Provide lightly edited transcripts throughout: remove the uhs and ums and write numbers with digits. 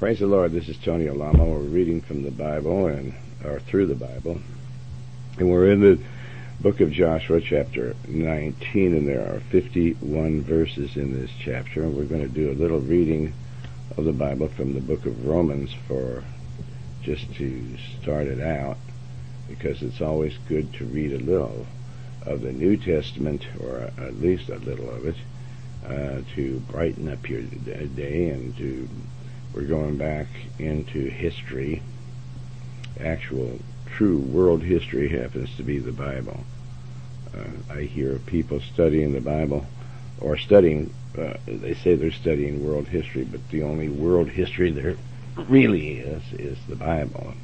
Praise the Lord. This is Tony Alamo. We're reading from the Bible or through the Bible, and we're in the book of Joshua, chapter 19, and there are 51 verses in this chapter. We're going to do a little reading of the Bible from the book of Romans just to start it out, because it's always good to read a little of the New Testament, or at least a little of it, to brighten up your day. And we're going back into history. Actual true world history happens to be the Bible. I hear people studying the Bible, or they say they're studying world history, but the only world history there really is the Bible.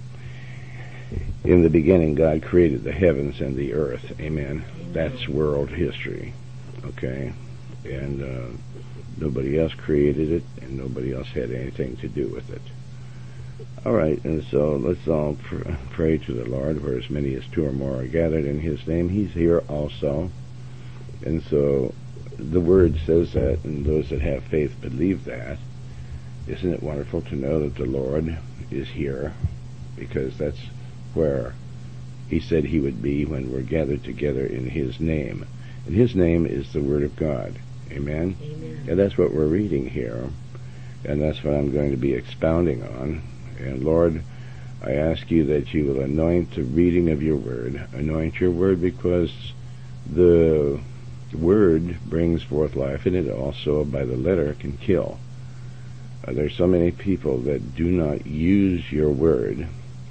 In the beginning, God created the heavens and the earth. Amen. That's world history. Okay? And nobody else created it, and nobody else had anything to do with it. All right, and so let's all pray to the Lord. Where as many as two or more are gathered in His name, He's here also. And so the Word says that, and those that have faith believe that. Isn't it wonderful to know that the Lord is here? Because that's where He said He would be when we're gathered together in His name. And His name is the Word of God. Amen? Amen. And that's what we're reading here. And that's what I'm going to be expounding on. And Lord, I ask you that you will anoint the reading of your Word. Anoint your Word, because the Word brings forth life, and it also, by the letter, can kill. There's so many people that do not use your Word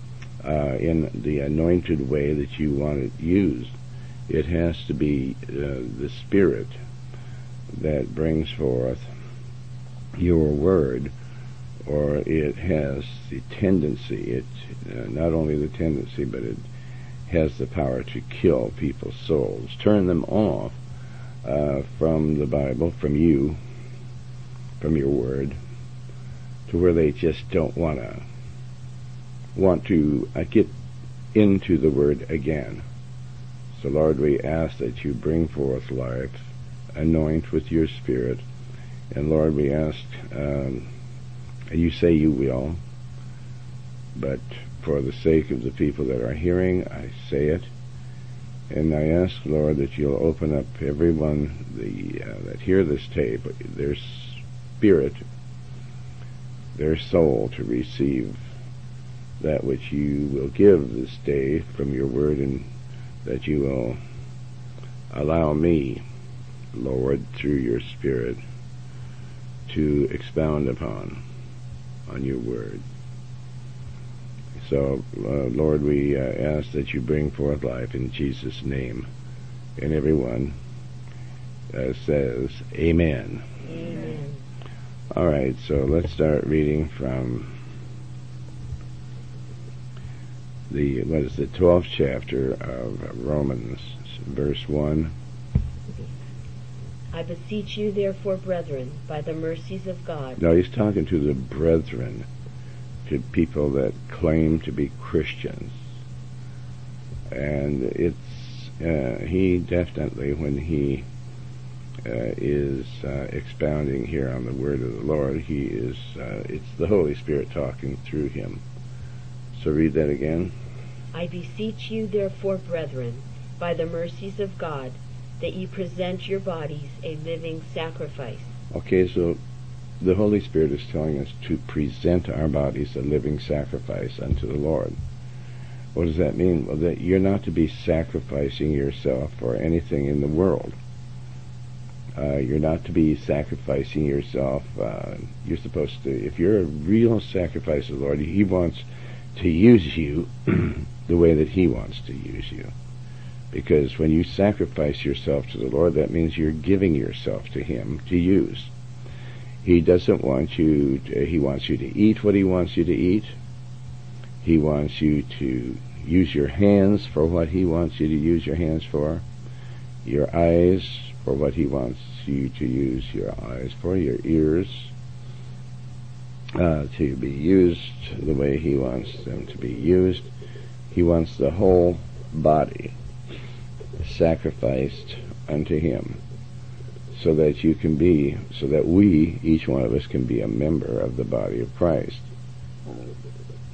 in the anointed way that you want it used. It has to be the Spirit that brings forth your Word, or it has the tendency, not only the tendency, but it has the power to kill people's souls, turn them off from the Bible, from you, from your Word, to where they just don't want to get into the Word again. So Lord, we ask that you bring forth life, anoint with your Spirit, and Lord, we ask, you say you will, but for the sake of the people that are hearing, I say it, and I ask, Lord, that you'll open up everyone that hear this tape, their spirit, their soul, to receive that which you will give this day from your Word, and that you will allow me, Lord, through your Spirit, to expound upon your Word. So, Lord, we ask that you bring forth life in Jesus' name. And everyone says, Amen. Amen. All right, so let's start reading from the 12th chapter of Romans, verse 1. I beseech you, therefore, brethren, by the mercies of God. Now he's talking to the brethren, to people that claim to be Christians. And he definitely, when he is expounding here on the Word of the Lord, it's the Holy Spirit talking through him. So read that again. I beseech you, therefore, brethren, by the mercies of God, that ye present your bodies a living sacrifice. Okay, so the Holy Spirit is telling us to present our bodies a living sacrifice unto the Lord. What does that mean? Well, that you're not to be sacrificing yourself for anything in the world. You're not to be sacrificing yourself. You're supposed to, if you're a real sacrifice to the Lord, He wants to use you the way that He wants to use you. Because when you sacrifice yourself to the Lord, that means you're giving yourself to Him to use. He doesn't want you He wants you to eat what He wants you to eat. He wants you to use your hands for what He wants you to use your hands for. Your eyes for what He wants you to use your eyes for. Your ears to be used the way He wants them to be used. He wants the whole body sacrificed unto Him, so that we, each one of us, can be a member of the body of Christ.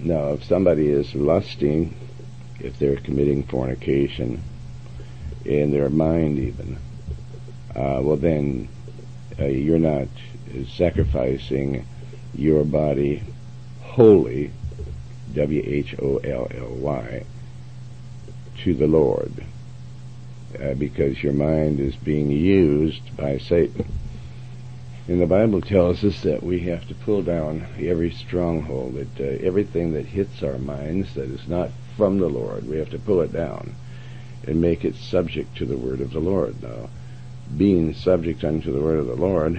Now, if somebody is lusting, if they're committing fornication, in their mind even, well then you're not sacrificing your body wholly, W-H-O-L-L-Y, to the Lord, because your mind is being used by Satan. And the Bible tells us that we have to pull down every stronghold, that everything that hits our minds that is not from the Lord, we have to pull it down and make it subject to the word of the Lord. Now, being subject unto the word of the Lord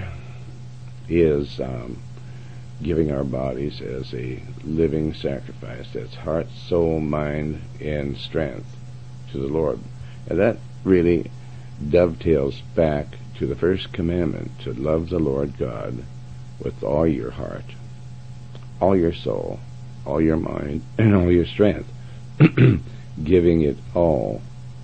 is giving our bodies as a living sacrifice. That's heart, soul, mind, and strength to the Lord. And that really dovetails back to the first commandment, to love the Lord God with all your heart, all your soul, all your mind, and all your strength, giving it all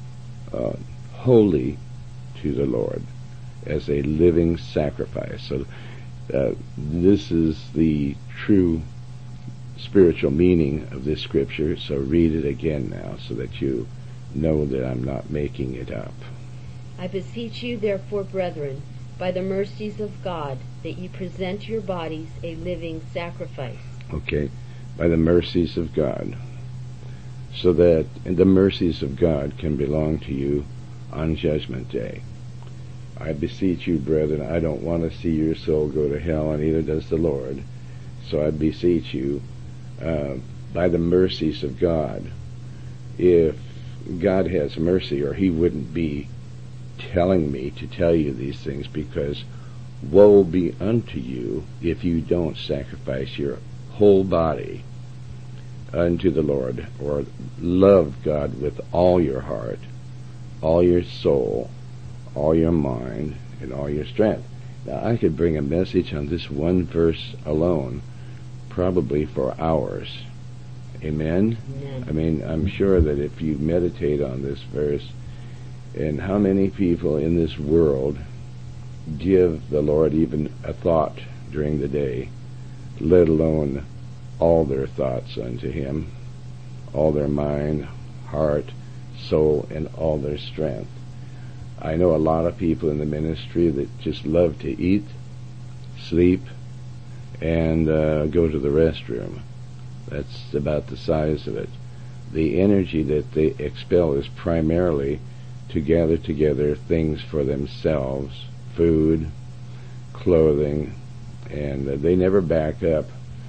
wholly to the Lord as a living sacrifice. So this is the true spiritual meaning of this scripture. So read it again now so that you know that I'm not making it up. I beseech you, therefore, brethren, by the mercies of God, that ye present your bodies a living sacrifice. Okay, by the mercies of God. So that the mercies of God can belong to you on Judgment Day. I beseech you, brethren, I don't want to see your soul go to hell, and neither does the Lord. So I beseech you, by the mercies of God. If God has mercy, or he wouldn't be telling me to tell you these things, because woe be unto you if you don't sacrifice your whole body unto the Lord, or love God with all your heart, all your soul, all your mind, and all your strength. Now, I could bring a message on this one verse alone, probably for hours. Amen? Amen. I mean, I'm sure that if you meditate on this verse, and how many people in this world give the Lord even a thought during the day, let alone all their thoughts unto him, all their mind, heart, soul, and all their strength. I know a lot of people in the ministry that just love to eat, sleep, and go to the restroom. That's about the size of it. The energy that they expel is primarily to gather together things for themselves, food, clothing, and they never back up,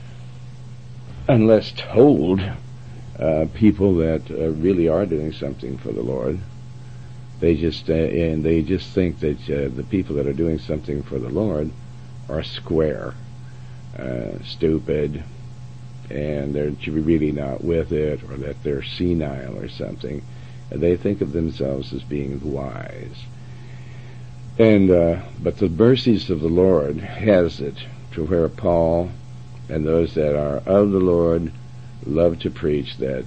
unless told, people that really are doing something for the Lord. They just think that the people that are doing something for the Lord are square, stupid, and they're really not with it, or that they're senile or something. And they think of themselves as being wise. And but the mercies of the Lord has it to where Paul and those that are of the Lord love to preach that,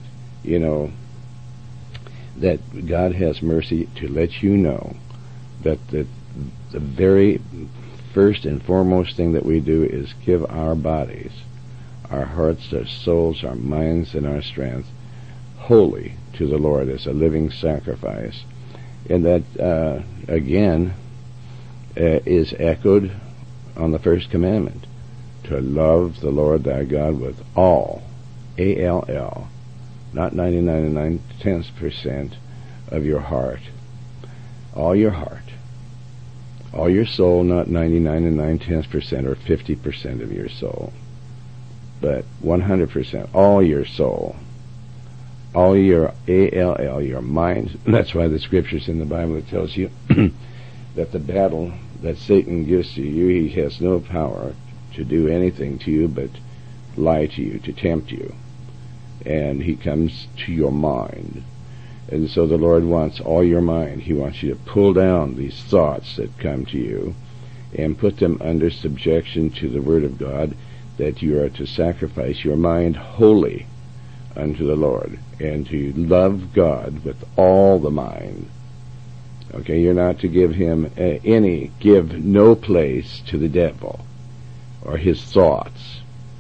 that God has mercy to let you know that the very first and foremost thing that we do is give our bodies, our hearts, our souls, our minds, and our strength wholly to the Lord as a living sacrifice. And that, again, is echoed on the first commandment, to love the Lord thy God with all, A-L-L, not 99 9/10% of your heart, all your heart, all your soul, not 99 9/10% or 50% of your soul, but 100%, all your soul, all your A-L-L, your mind. That's why the scriptures in the Bible tells you that the battle that Satan gives to you, he has no power to do anything to you but lie to you, to tempt you. And he comes to your mind. And so the Lord wants all your mind. He wants you to pull down these thoughts that come to you and put them under subjection to the Word of God, that you are to sacrifice your mind wholly unto the Lord, and to love God with all the mind. Okay, you're not to give him give no place to the devil or his thoughts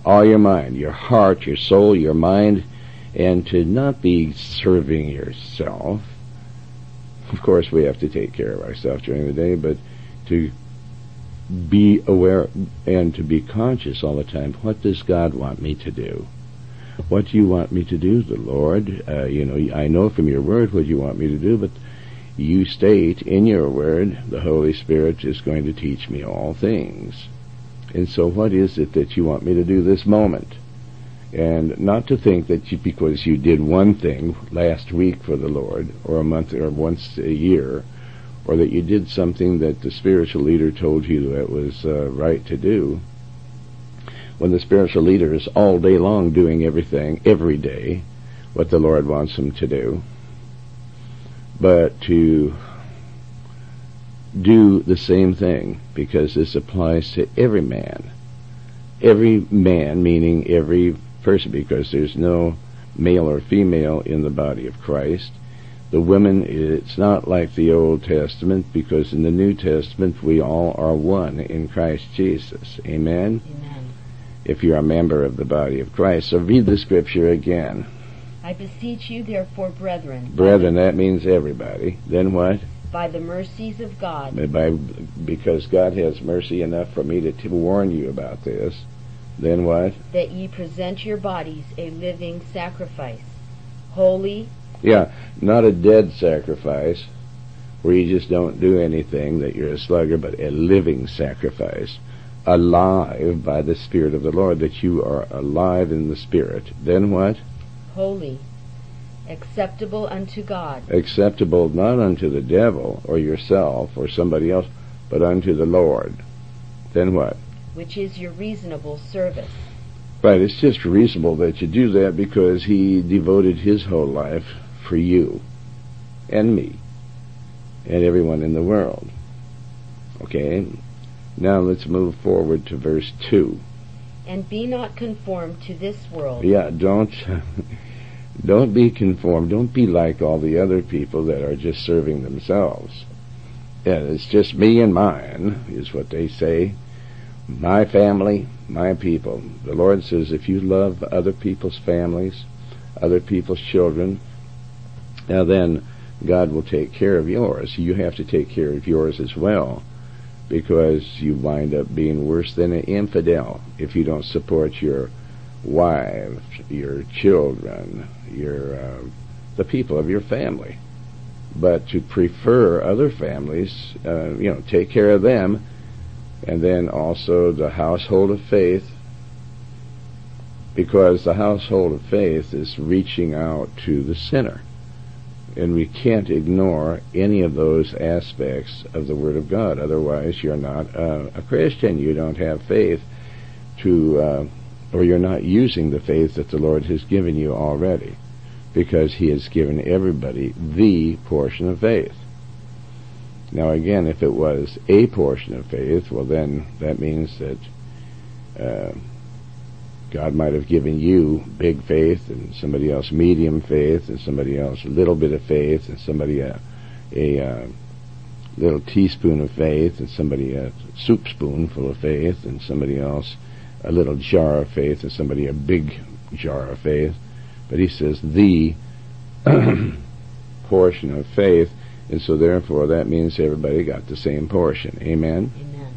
all your mind, your heart, your soul, your mind, and to not be serving yourself. Of course, we have to take care of ourselves during the day, but to be aware and to be conscious all the time. What does God want me to do? What do you want me to do, the Lord? I know from your word what you want me to do, but you state in your word, the Holy Spirit is going to teach me all things. And so what is it that you want me to do this moment? And not to think that because you did one thing last week for the Lord, or a month, or once a year, or that you did something that the spiritual leader told you that was right to do, when the spiritual leader is all day long doing everything, every day, what the Lord wants him to do, but to do the same thing, because this applies to every man. Every man, meaning every person, because there's no male or female in the body of Christ. The women, it's not like the Old Testament, because in the New Testament we all are one in Christ Jesus. Amen? Amen. If you're a member of the body of Christ. So read the scripture again. I beseech you, therefore, brethren. Brethren, that means everybody. Then what? By the mercies of God. Because God has mercy enough for me to warn you about this. Then what? That ye present your bodies a living sacrifice, holy. Yeah, not a dead sacrifice, where you just don't do anything, that you're a slugger, but a living sacrifice, alive by the Spirit of the Lord, that you are alive in the Spirit. Then what? Holy, acceptable unto God. Acceptable not unto the devil, or yourself, or somebody else, but unto the Lord. Then what? Which is your reasonable service. Right, it's just reasonable that you do that, because he devoted his whole life for you and me and everyone in the world. Okay, now let's move forward to verse 2. And be not conformed to this world. Yeah, don't be conformed. Don't be like all the other people that are just serving themselves. Yeah, it's just me and mine, is what they say. My family, my people. The Lord says if you love other people's families, other people's children, now then God will take care of yours. You have to take care of yours as well, because you wind up being worse than an infidel if you don't support your wife, your children, the people of your family. But to prefer other families, take care of them. And then also the household of faith, because the household of faith is reaching out to the sinner. And we can't ignore any of those aspects of the Word of God. Otherwise, you're not a Christian. You don't have faith or you're not using the faith that the Lord has given you already, because He has given everybody the portion of faith. Now again, if it was a portion of faith, well then that means that God might have given you big faith, and somebody else medium faith, and somebody else a little bit of faith, and somebody a little teaspoon of faith, and somebody a soup spoonful of faith, and somebody else a little jar of faith, and somebody a big jar of faith. But he says the portion of faith. And so therefore that means everybody got the same portion. Amen? Amen.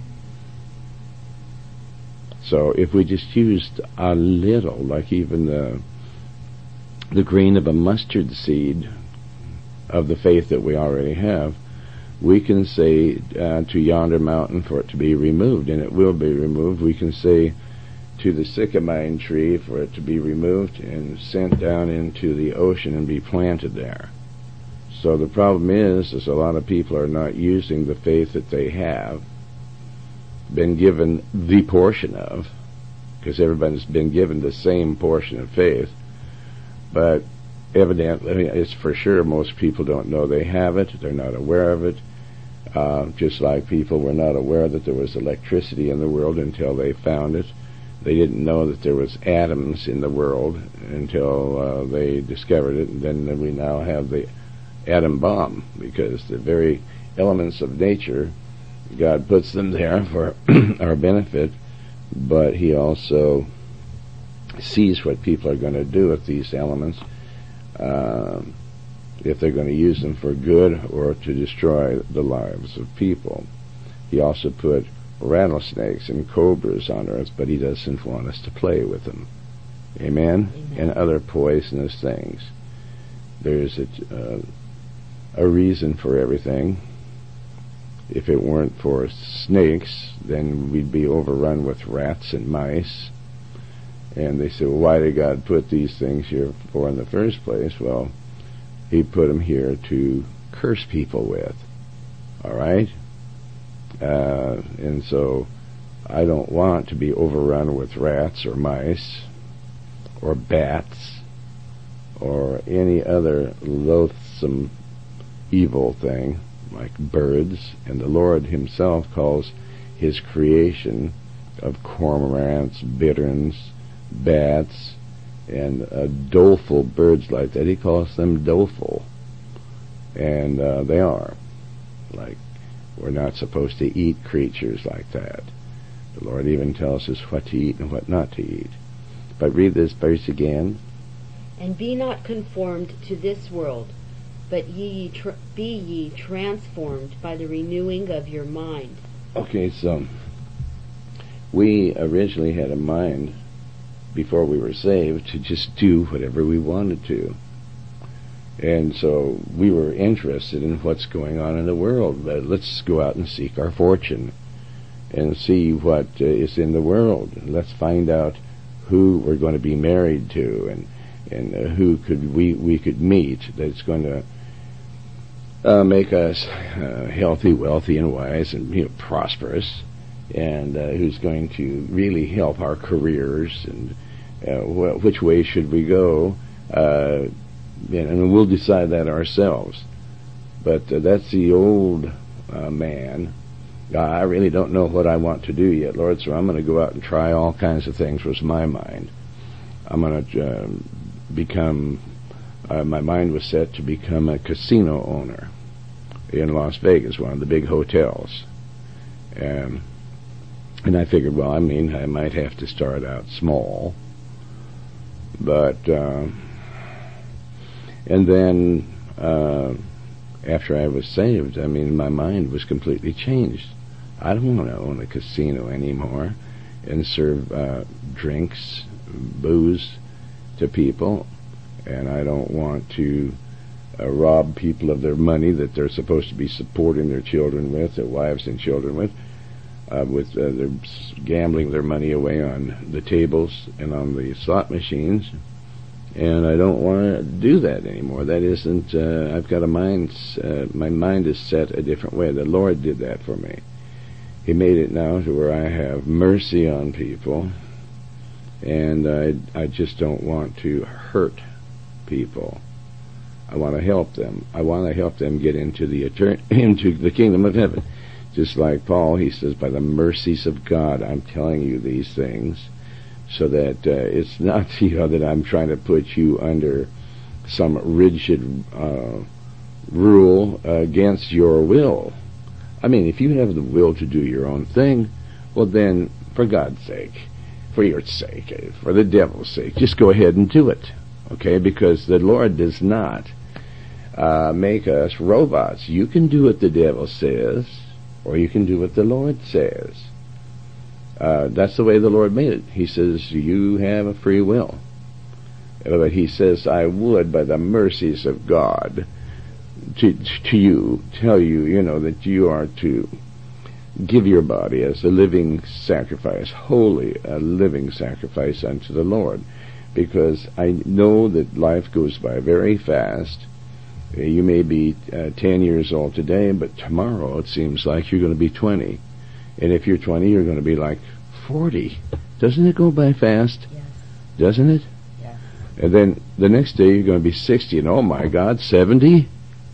So if we just used a little, like even the grain of a mustard seed of the faith that we already have, we can say to yonder mountain for it to be removed, and it will be removed. We can say to the sycamine tree for it to be removed and sent down into the ocean and be planted there. So the problem is a lot of people are not using the faith that they have been given the portion of, because everybody's been given the same portion of faith. But evidently, it's for sure most people don't know they have it. They're not aware of it. Just like people were not aware that there was electricity in the world until they found it. They didn't know that there was atoms in the world until they discovered it, and then we now have the atom bomb, because the very elements of nature, God puts them there for our benefit, but He also sees what people are going to do with these elements, if they're going to use them for good or to destroy the lives of people. He also put rattlesnakes and cobras on earth, but he doesn't want us to play with them. Amen? And other poisonous things. There's a reason for everything. If it weren't for snakes, then we'd be overrun with rats and mice. And they say, well, why did God put these things here for in the first place? Well, he put them here to curse people with. All right? And so I don't want to be overrun with rats or mice or bats or any other loathsome evil thing like birds. And the Lord himself calls his creation of cormorants, bitterns, bats, and doleful birds like that. He calls them doleful. And they are. Like, we're not supposed to eat creatures like that. The Lord even tells us what to eat and what not to eat. But read this verse again. And be not conformed to this world, but be ye transformed by the renewing of your mind. Okay, so we originally had a mind before we were saved to just do whatever we wanted to. And so we were interested in what's going on in the world. Let's go out and seek our fortune and see what is in the world. Let's find out who we're going to be married to and who could we could meet that's going to make us healthy, wealthy, and wise, and prosperous, and who's going to really help our careers, and which way should we go, and we'll decide that ourselves. But that's the old man. I really don't know what I want to do yet, Lord, so I'm going to go out and try all kinds of things with my mind. I'm going to become, my mind was set to become a casino owner in Las Vegas, one of the big hotels. And I figured, well, I might have to start out small. But, and then, after I was saved, my mind was completely changed. I don't want to own a casino anymore and serve drinks, booze to people, and I don't want to rob people of their money that they're supposed to be supporting their children with, their wives and children with. They're gambling their money away on the tables and on the slot machines, and I don't want to do that anymore. That isn't, I've got a mind, my mind is set a different way. The Lord did that for me. He made it now to where I have mercy on people, and I just don't want to hurt people. I want to help them. I want to help them get into the kingdom of heaven. Just like Paul, he says, by the mercies of God, I'm telling you these things, so that it's not, that I'm trying to put you under some rigid rule against your will. If you have the will to do your own thing, well then, for God's sake, for your sake, for the devil's sake, just go ahead and do it. Okay? Because the Lord does not make us robots. You can do what the devil says, or you can do what the Lord says. That's the way the Lord made it. He says, you have a free will. But he says, I would, by the mercies of God, to you, tell you, that you are to give your body as a living sacrifice, holy, a living sacrifice unto the Lord. Because I know that life goes by very fast. You may be 10 years old today, but tomorrow it seems like you're going to be 20. And if you're 20, you're going to be like 40. Doesn't it go by fast? Yes. Doesn't it? Yes. And then the next day you're going to be 60, and oh my God, 70?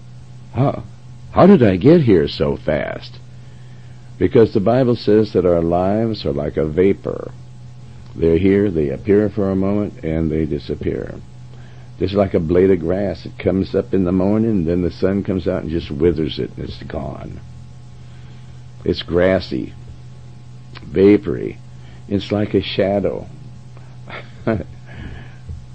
How did I get here so fast? Because the Bible says that our lives are like a vapor. They're here, they appear for a moment, and they disappear. Just like a blade of grass. It comes up in the morning, and then the sun comes out and just withers it, and it's gone. It's grassy, vapory. It's like a shadow.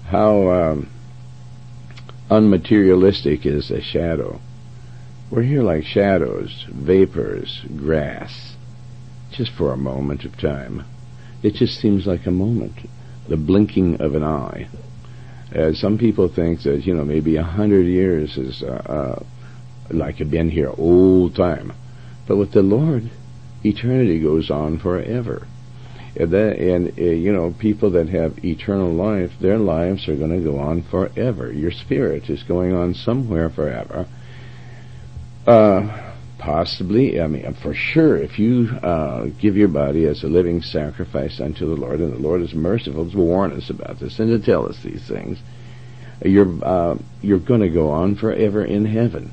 how unmaterialistic is a shadow. We're here like shadows, vapors, grass, just for a moment of time. It just seems like a moment, the blinking of an eye. Some people think that, maybe 100 years is like you've been here all time. But with the Lord, eternity goes on forever. And people that have eternal life, their lives are going to go on forever. Your spirit is going on somewhere forever. Possibly, for sure, if you give your body as a living sacrifice unto the Lord, and the Lord is merciful to warn us about this and to tell us these things, you're going to go on forever in heaven.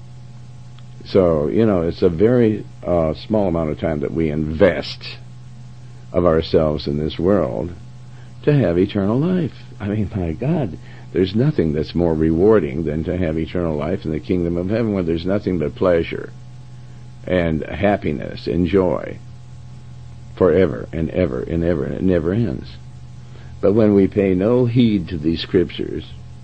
So, it's a very small amount of time that we invest of ourselves in this world to have eternal life. My God, there's nothing that's more rewarding than to have eternal life in the kingdom of heaven, where there's nothing but pleasure and happiness and joy forever and ever and ever, and it never ends. But when we pay no heed to these scriptures,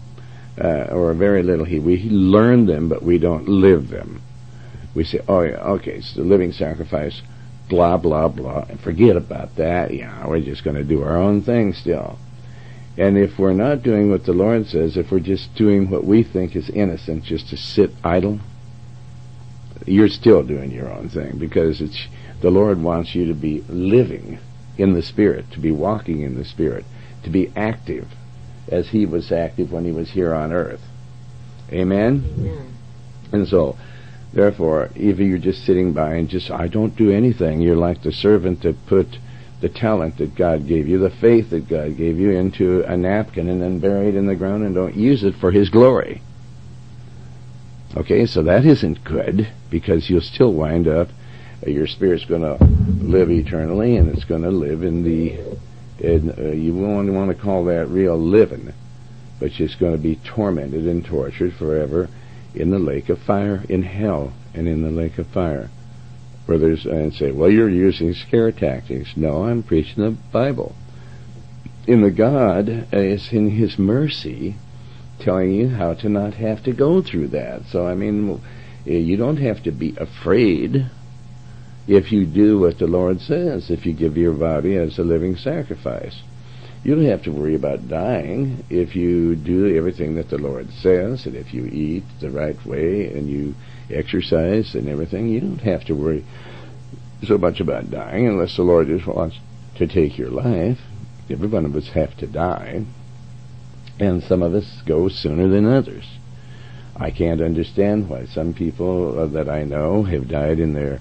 or very little heed, we learn them but we don't live them. We say, oh yeah, okay, it's the living sacrifice, blah, blah, blah, and forget about that. We're just going to do our own thing still. And if we're not doing what the Lord says, if we're just doing what we think is innocent, just to sit idle, you're still doing your own thing, because the Lord wants you to be living in the Spirit, to be walking in the Spirit, to be active as He was active when He was here on earth. Amen? Amen. And so, therefore, if you're just sitting by and I don't do anything, you're like the servant that put the talent that God gave you, the faith that God gave you, into a napkin and then bury it in the ground and don't use it for His glory. Okay, so that isn't good, because you'll still wind up, your spirit's going to live eternally, and it's going to live you won't want to call that real living, but it's going to be tormented and tortured forever in the lake of fire, in hell, and in the lake of fire. And say, well, you're using scare tactics. No, I'm preaching the Bible. In the God is in His mercy telling you how to not have to go through that. So, you don't have to be afraid if you do what the Lord says, if you give your body as a living sacrifice. You don't have to worry about dying if you do everything that the Lord says, and if you eat the right way and you exercise and everything. You don't have to worry so much about dying unless the Lord just wants to take your life. Every one of us have to die, and some of us go sooner than others. I can't understand why some people that I know have died in their,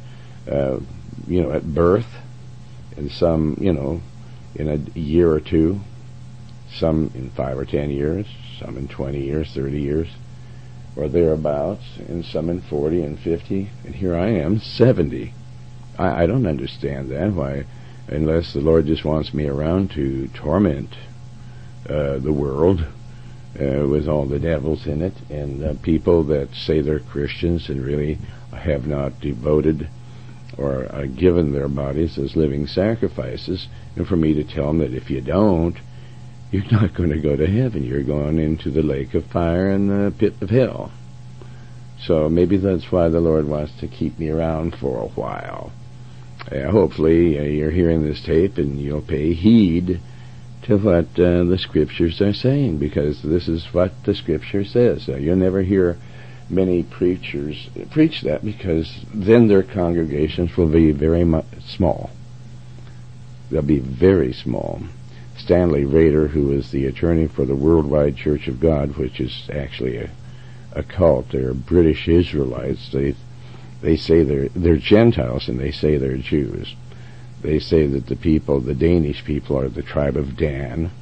at birth, and some, in a year or two, some in 5 or 10 years, some in 20 years, 30 years, or thereabouts, and some in 40 and 50, and here I am, 70. I don't understand that, why, unless the Lord just wants me around to torment the world with all the devils in it, and people that say they're Christians and really have not devoted or given their bodies as living sacrifices, and for me to tell them that if you don't, you're not going to go to heaven. You're going into the lake of fire and the pit of hell. So maybe that's why the Lord wants to keep me around for a while. Hopefully you're hearing this tape and you'll pay heed to what the Scriptures are saying, because this is what the Scripture says. You'll never hear many preachers preach that, because then their congregations will be very small. They'll be very small. Stanley Rader, who is the attorney for the Worldwide Church of God, which is actually a cult, they're British Israelites. They say they're Gentiles, and they say they're Jews. They say that the Danish people, are the tribe of Dan,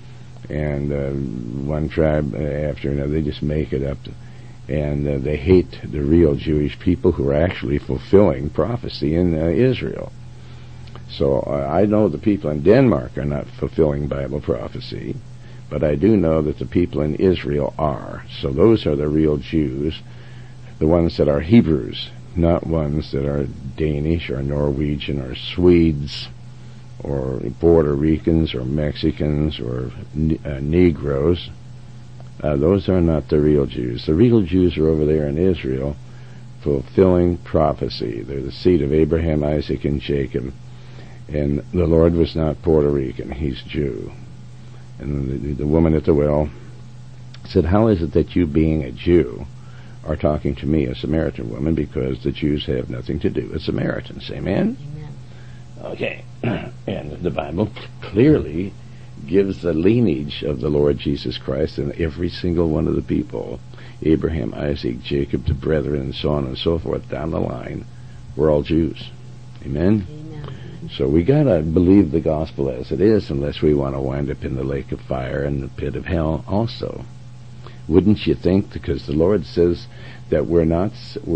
and one tribe after another. They just make it up, and they hate the real Jewish people who are actually fulfilling prophecy in Israel. So I know the people in Denmark are not fulfilling Bible prophecy, but I do know that the people in Israel are. So those are the real Jews, the ones that are Hebrews, not ones that are Danish or Norwegian or Swedes or Puerto Ricans or Mexicans or Negroes. Those are not the real Jews. The real Jews are over there in Israel, fulfilling prophecy. They're the seed of Abraham, Isaac, and Jacob. And the Lord was not Puerto Rican. He's Jew. And the woman at the well said, how is it that you, being a Jew, are talking to me, a Samaritan woman, because the Jews have nothing to do with Samaritans? Amen? Amen. Okay. And the Bible clearly gives the lineage of the Lord Jesus Christ and every single one of the people, Abraham, Isaac, Jacob, the brethren, and so on and so forth, down the line, we're all Jews. Amen? Amen. So we gotta believe the gospel as it is, unless we want to wind up in the lake of fire and the pit of hell also. Wouldn't you think? Because the Lord says that we're not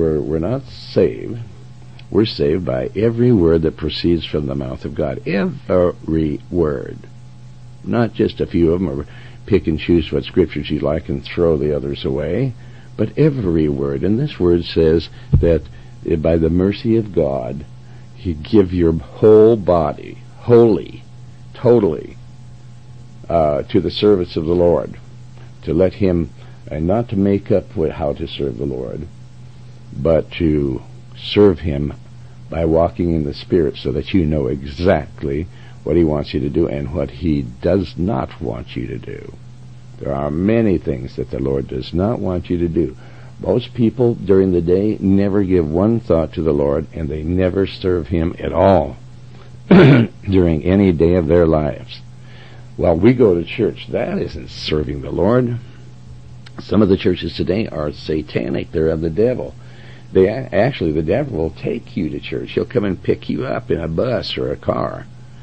saved. We're saved by every word that proceeds from the mouth of God. Every word. Not just a few of them, or pick and choose what scriptures you like and throw the others away, but every word. And this word says that by the mercy of God, you give your whole body, wholly, totally, to the service of the Lord, to let Him, and not to make up how to serve the Lord, but to serve Him by walking in the Spirit, so that you know exactly what He wants you to do and what He does not want you to do. There are many things that the Lord does not want you to do. Most people during the day never give one thought to the Lord, and they never serve Him at all during any day of their lives. Well, we go to church. That isn't serving the Lord. Some of the churches today are satanic. They're of the devil. The devil will take you to church. He'll come and pick you up in a bus or a car.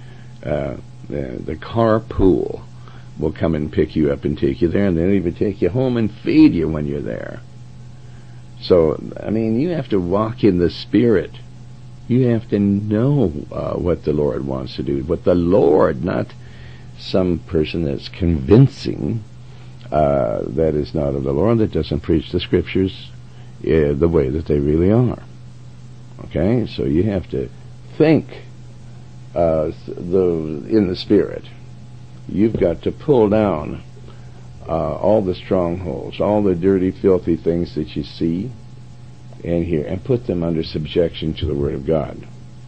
The carpool will come and pick you up and take you there, and they'll even take you home and feed you when you're there. So, I mean, you have to walk in the Spirit. You have to know what the Lord wants to do. What the Lord, not some person that's convincing that is not of the Lord, that doesn't preach the Scriptures the way that they really are. Okay? So you have to think in the Spirit. You've got to pull down all the strongholds, all the dirty, filthy things that you see and hear, and put them under subjection to the Word of God.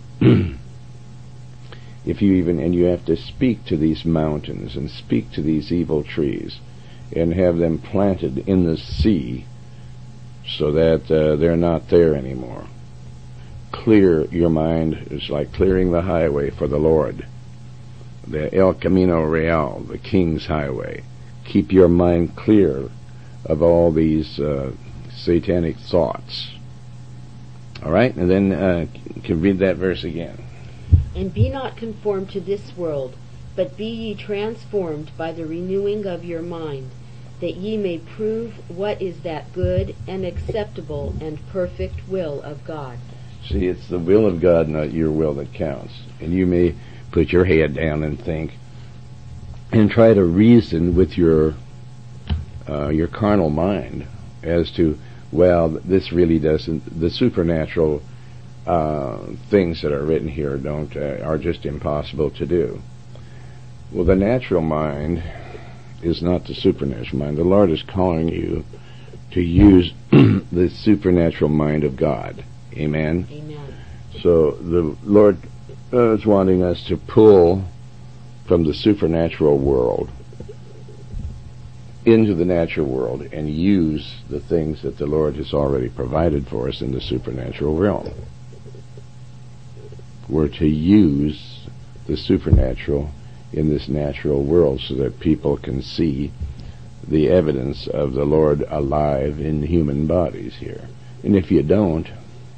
You have to speak to these mountains and speak to these evil trees and have them planted in the sea so that they're not there anymore. Clear your mind is like clearing the highway for the Lord. The El Camino Real, the King's Highway. Keep your mind clear of all these satanic thoughts. All right, and then you can read that verse again. And be not conformed to this world, but be ye transformed by the renewing of your mind, that ye may prove what is that good and acceptable and perfect will of God. See, it's the will of God, not your will, that counts. And you may put your head down and think, and try to reason with your carnal mind as to, well, this really doesn't. The supernatural things that are written here are just impossible to do. Well, the natural mind is not the supernatural mind. The Lord is calling you to use the supernatural mind of God. Amen? Amen. So the Lord is wanting us to pull from the supernatural world into the natural world and use the things that the Lord has already provided for us in the supernatural realm. We're to use the supernatural in this natural world so that people can see the evidence of the Lord alive in human bodies here. And if you don't,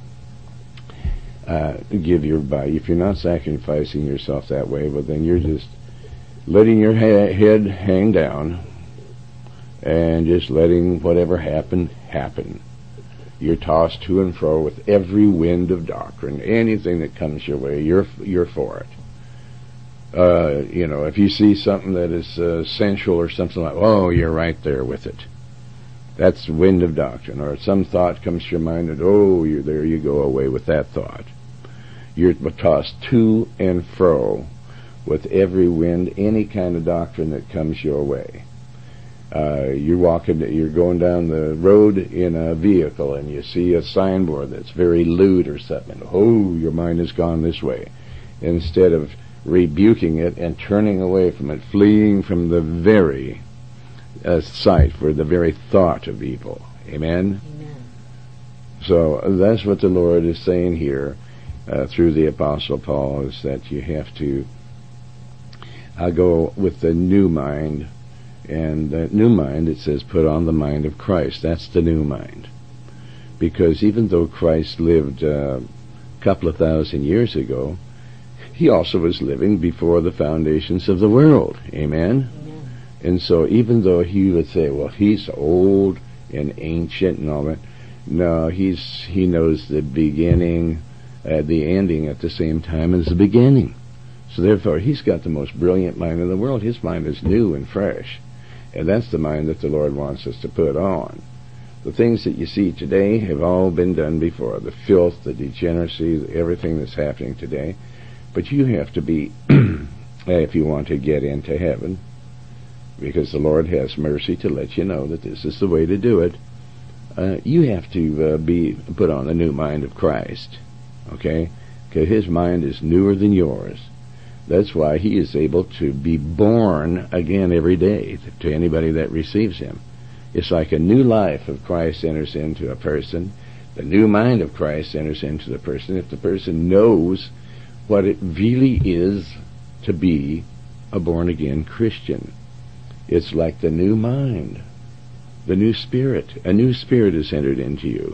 give your body, if you're not sacrificing yourself that way, well, then you're just letting your head hang down and just letting whatever happen. You're tossed to and fro with every wind of doctrine. Anything that comes your way, you're for it. If you see something that is sensual or something like, oh, you're right there with it. That's wind of doctrine. Or some thought comes to your mind and, oh, you're there, you go away with that thought. You're tossed to and fro with every wind any kind of doctrine that comes your way. You're going down the road in a vehicle and you see a signboard that's very lewd or something. Oh, your mind has gone this way. Instead of rebuking it and turning away from it, fleeing from the very sight, for the very thought of evil. Amen? Amen. So that's what the Lord is saying here through the Apostle Paul, is that you have to go with the new mind. And that new mind, it says, put on the mind of Christ. That's the new mind. Because even though Christ lived a couple of thousand years ago, he also was living before the foundations of the world. Amen? Amen. And so even though he would say, well, he's old and ancient and all that, no, he knows the beginning, the ending at the same time as the beginning. So therefore, he's got the most brilliant mind in the world. His mind is new and fresh. And that's the mind that the Lord wants us to put on. The things that you see today have all been done before. The filth, the degeneracy, everything that's happening today. But you have to be, if you want to get into heaven, because the Lord has mercy to let you know that this is the way to do it, you have to be put on the new mind of Christ. Okay? Because his mind is newer than yours. That's why he is able to be born again every day to anybody that receives him. It's like a new life of Christ enters into a person. The new mind of Christ enters into the person. If the person knows what it really is to be a born-again Christian, it's like the new mind, the new spirit. A new spirit is entered into you.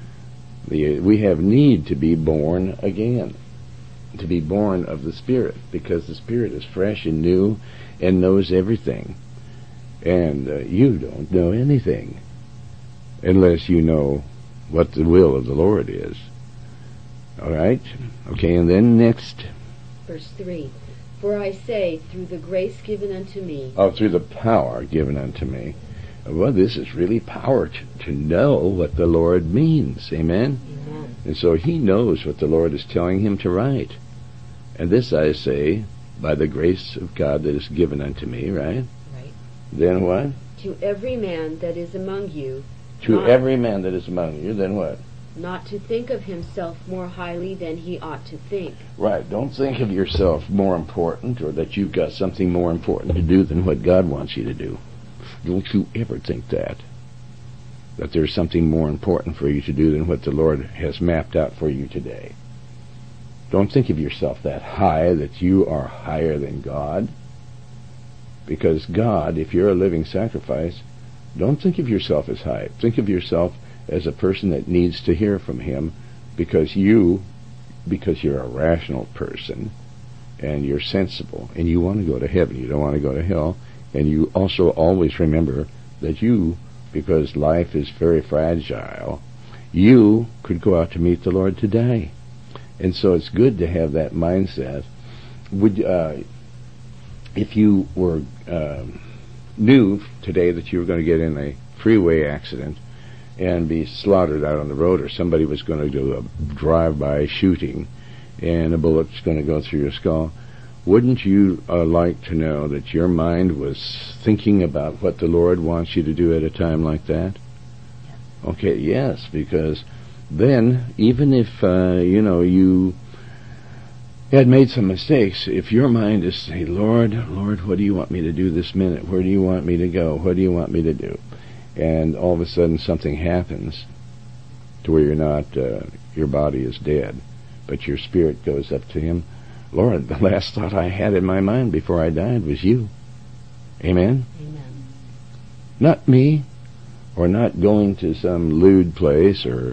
We have need to be born again, to be born of the Spirit, because the Spirit is fresh and new and knows everything. And you don't know anything unless you know what the will of the Lord is. All right? Okay, and then next. Verse 3. For I say, through the grace given unto me. Oh, through the power given unto me. Well, this is really power to know what the Lord means. Amen? Amen. And so he knows what the Lord is telling him to write. And this I say, by the grace of God that is given unto me, right? Right. Then what? To every man that is among you. To every man that is among you, then what? Not to think of himself more highly than he ought to think. Right. Don't think of yourself more important, or that you've got something more important to do than what God wants you to do. Don't you ever think that there's something more important for you to do than what the Lord has mapped out for you today. Don't think of yourself that high, that you are higher than God. Because God, if you're a living sacrifice, don't think of yourself as high. Think of yourself as a person that needs to hear from him, because you're a rational person and you're sensible and you want to go to heaven. You don't want to go to hell. And you also always remember that you, because life is very fragile, you could go out to meet the Lord today. And so it's good to have that mindset. If you were knew today that you were going to get in a freeway accident and be slaughtered out on the road, or somebody was going to do a drive-by shooting and a bullet's going to go through your skull, wouldn't you like to know that your mind was thinking about what the Lord wants you to do at a time like that? Yeah. Okay, yes, because then, even if, you had made some mistakes, if your mind is saying, Lord, what do you want me to do this minute? Where do you want me to go? What do you want me to do? And all of a sudden something happens to where you're not, your body is dead, but your spirit goes up to him. Lord, the last thought I had in my mind before I died was you. Amen? Amen. Not me, or not going to some lewd place or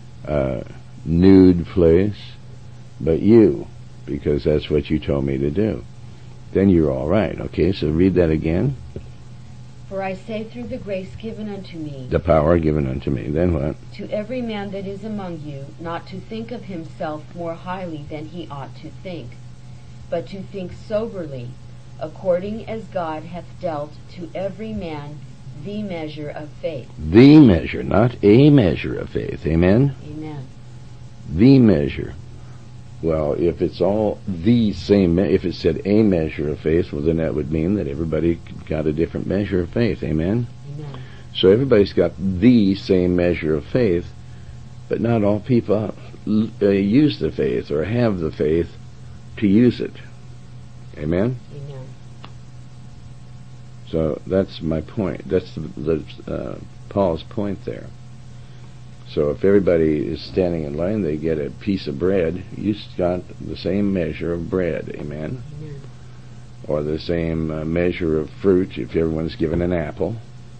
nude place, but you, because that's what you told me to do. Then you're all right. Okay, so read that again. For I say, through the grace given unto me. The power given unto me. Then what? To every man that is among you, not to think of himself more highly than he ought to think, but to think soberly, according as God hath dealt to every man the measure of faith. The measure, not a measure of faith. Amen? Amen. The measure. Well, if it's all the same, if it said a measure of faith, well, then that would mean that everybody got a different measure of faith. Amen? Amen. So everybody's got the same measure of faith, but not all people use the faith or have the faith to use it. Amen? Amen. So that's my point. That's Paul's point there. So if everybody is standing in line, they get a piece of bread. You got the same measure of bread. Amen? Amen. Or the same measure of fruit. If everyone's given an apple,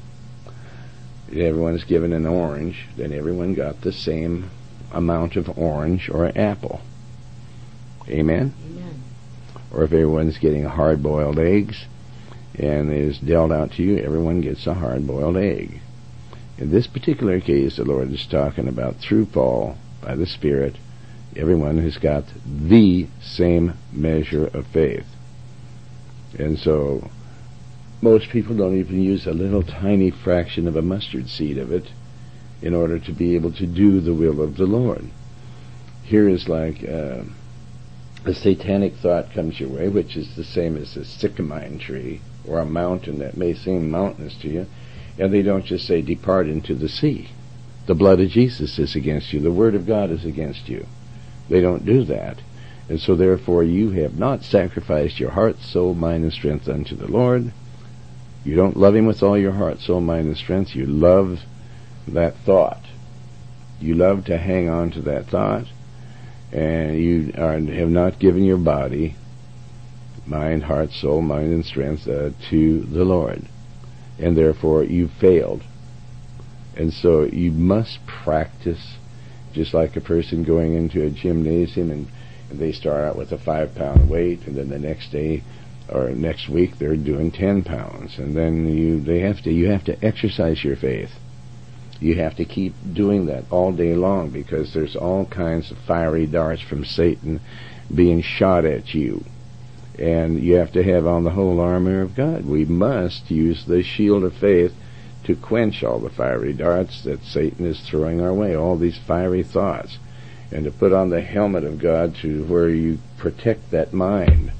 if everyone's given an orange, then everyone got the same amount of orange or apple. Amen? Amen. Or if everyone's getting hard-boiled eggs and is dealt out to you, everyone gets a hard-boiled egg. In this particular case, the Lord is talking about through Paul, by the Spirit, everyone has got the same measure of faith. And so most people don't even use a little tiny fraction of a mustard seed of it in order to be able to do the will of the Lord. Here is like a satanic thought comes your way, which is the same as a sycamine tree or a mountain that may seem mountainous to you, and they don't just say, depart into the sea. The blood of Jesus is against you. The Word of God is against you. They don't do that. And so therefore you have not sacrificed your heart, soul, mind, and strength unto the Lord. You don't love Him with all your heart, soul, mind, and strength. You love that thought. You love to hang on to that thought, and you have not given your body, mind, heart, soul, mind, and strength to the Lord. And therefore you failed. And so you must practice, just like a person going into a gymnasium and they start out with a 5-pound weight, and then the next day or next week they're doing 10 pounds, and then you have to exercise your faith. You have to keep doing that all day long, because there's all kinds of fiery darts from Satan being shot at you. And you have to have on the whole armor of God. We must use the shield of faith to quench all the fiery darts that Satan is throwing our way, all these fiery thoughts, and to put on the helmet of God to where you protect that mind.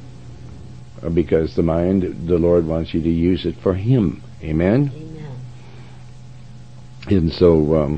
Because the mind, the Lord wants you to use it for Him. Amen? Amen. And so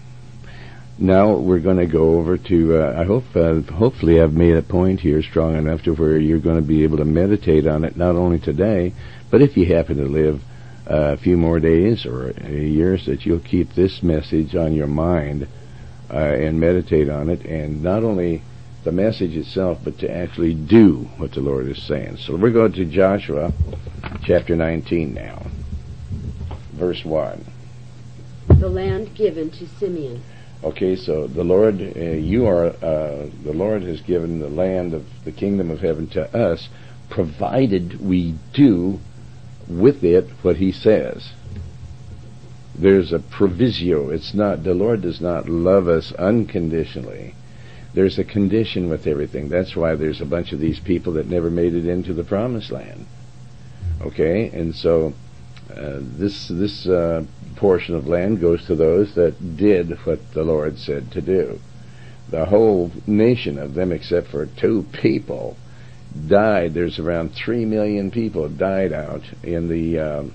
now we're going to go over to, hopefully I've made a point here strong enough to where you're going to be able to meditate on it, not only today, but if you happen to live a few more days or years, that you'll keep this message on your mind and meditate on it, and not only the message itself, but to actually do what the Lord is saying. So we're going to Joshua chapter 19 now, verse 1. The land given to Simeon. Okay, so the Lord, the Lord has given the land of the kingdom of heaven to us, provided we do with it what He says. There's a provisio. It's not, the Lord does not love us unconditionally. There's a condition with everything. That's why there's a bunch of these people that never made it into the promised land. Okay, and so this portion of land goes to those that did what the Lord said to do. The whole nation of them, except for 2 people, died. There's around 3 million people died out in the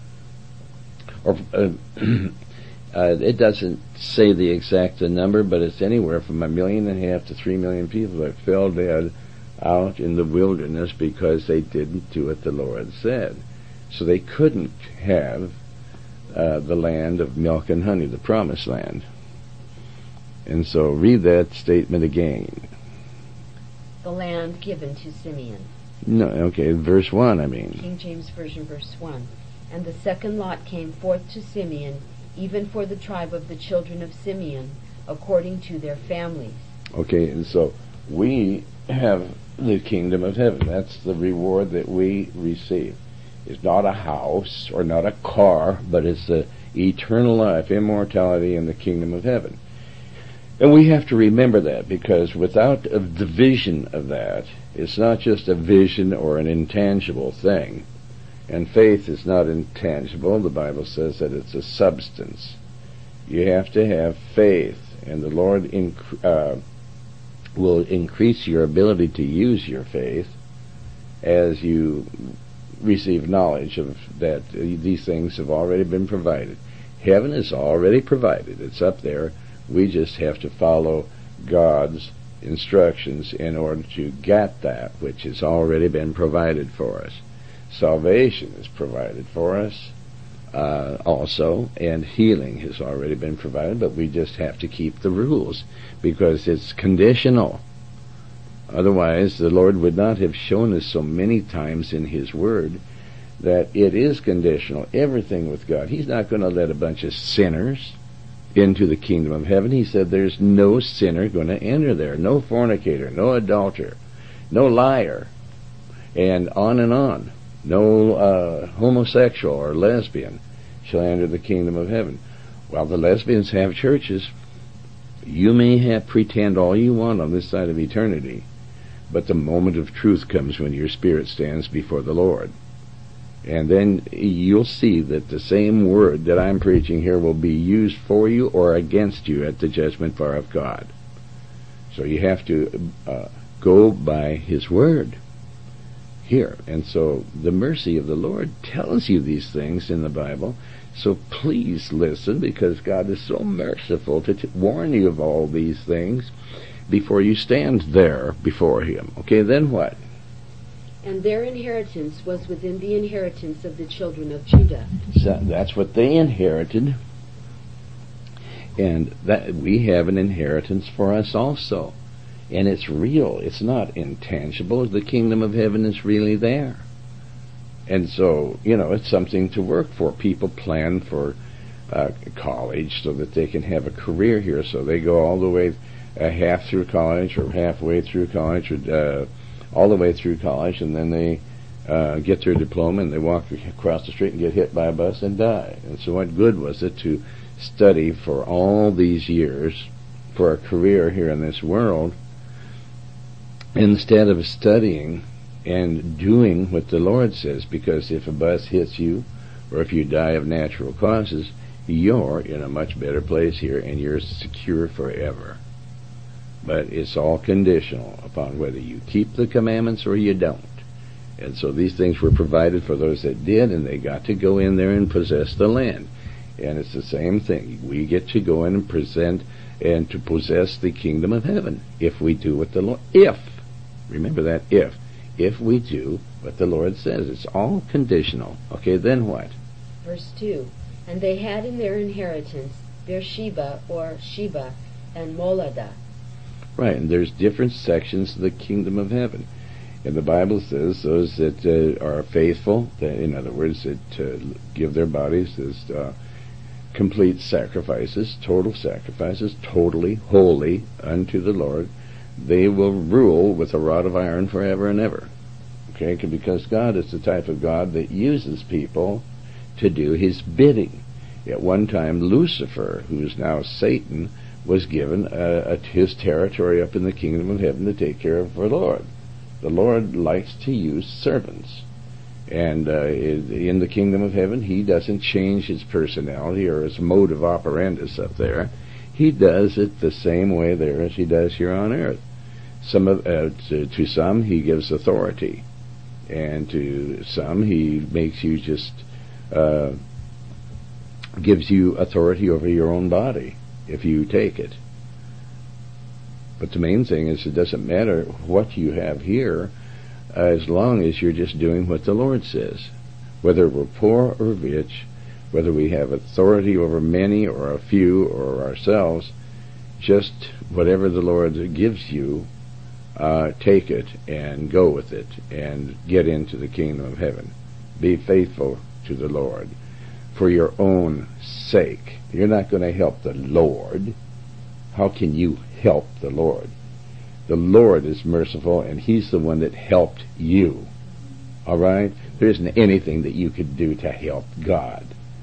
it doesn't say the exact number, but it's anywhere from 1.5 million to 3 million people that fell dead out in the wilderness because they didn't do what the Lord said. So they couldn't have the land of milk and honey, the promised land. And so read that statement again. The land given to Simeon. No, okay, verse 1, I mean. King James Version, verse 1. And the second lot came forth to Simeon, even for the tribe of the children of Simeon, according to their families. Okay, and so we have the kingdom of heaven. That's the reward that we receive. It's not a house or not a car, but it's the eternal life, immortality in the kingdom of heaven. And we have to remember that, because without the vision of that, it's not just a vision or an intangible thing. And faith is not intangible. The Bible says that it's a substance. You have to have faith. And the Lord will increase your ability to use your faith as you receive knowledge of that these things have already been provided. Heaven is already provided. It's up there. We just have to follow God's instructions in order to get that which has already been provided for us. Salvation is provided for us also, and healing has already been provided, but we just have to keep the rules because it's conditional. Otherwise, the Lord would not have shown us so many times in His Word that it is conditional. Everything with God. He's not going to let a bunch of sinners into the kingdom of heaven. He said there's no sinner going to enter there. No fornicator, no adulterer, no liar, and on. No homosexual or lesbian shall enter the kingdom of heaven. Well, the lesbians have churches. You may pretend all you want on this side of eternity, but the moment of truth comes when your spirit stands before the Lord. And then you'll see that the same word that I'm preaching here will be used for you or against you at the judgment bar of God. So you have to go by His Word here. And so the mercy of the Lord tells you these things in the Bible. So please listen, because God is so merciful to warn you of all these things before you stand there before Him. Okay, then what? And their inheritance was within the inheritance of the children of Judah. So that's what they inherited. And that we have an inheritance for us also. And it's real. It's not intangible. The kingdom of heaven is really there. And so, it's something to work for. People plan for college so that they can have a career here. So they go all the way half through college or halfway through college or all the way through college, and then they get their diploma and they walk across the street and get hit by a bus and die. And so what good was it to study for all these years for a career here in this world instead of studying and doing what the Lord says? Because if a bus hits you or if you die of natural causes, you're in a much better place here and you're secure forever. But it's all conditional upon whether you keep the commandments or you don't. And so these things were provided for those that did, and they got to go in there and possess the land. And it's the same thing. We get to go in and present and to possess the kingdom of heaven if we do what the Lord... Remember that, if we do what the Lord says. It's all conditional. Okay, then what? Verse 2. And they had in their inheritance Beersheba or Sheba and Moladah. Right, and there's different sections of the kingdom of heaven. And the Bible says those that are faithful, that, in other words, that give their bodies as complete sacrifices, total sacrifices, totally holy unto the Lord, they will rule with a rod of iron forever and ever. Okay, because God is the type of God that uses people to do His bidding. At one time, Lucifer, who is now Satan, was given his territory up in the kingdom of heaven to take care of for the Lord. The Lord likes to use servants. And in the kingdom of heaven, He doesn't change His personality or His mode of operandus up there. He does it the same way there as He does here on earth. To some, He gives authority. And to some, He makes you just... gives you authority over your own body if you take it. But the main thing is, it doesn't matter what you have here as long as you're just doing what the Lord says. Whether we're poor or rich, whether we have authority over many or a few or ourselves, just whatever the Lord gives you, take it and go with it and get into the kingdom of heaven. Be faithful to the Lord for your own sake. You're not going to help the Lord. How can you help the Lord? The Lord is merciful, and He's the one that helped you. All right? There isn't anything that you could do to help God.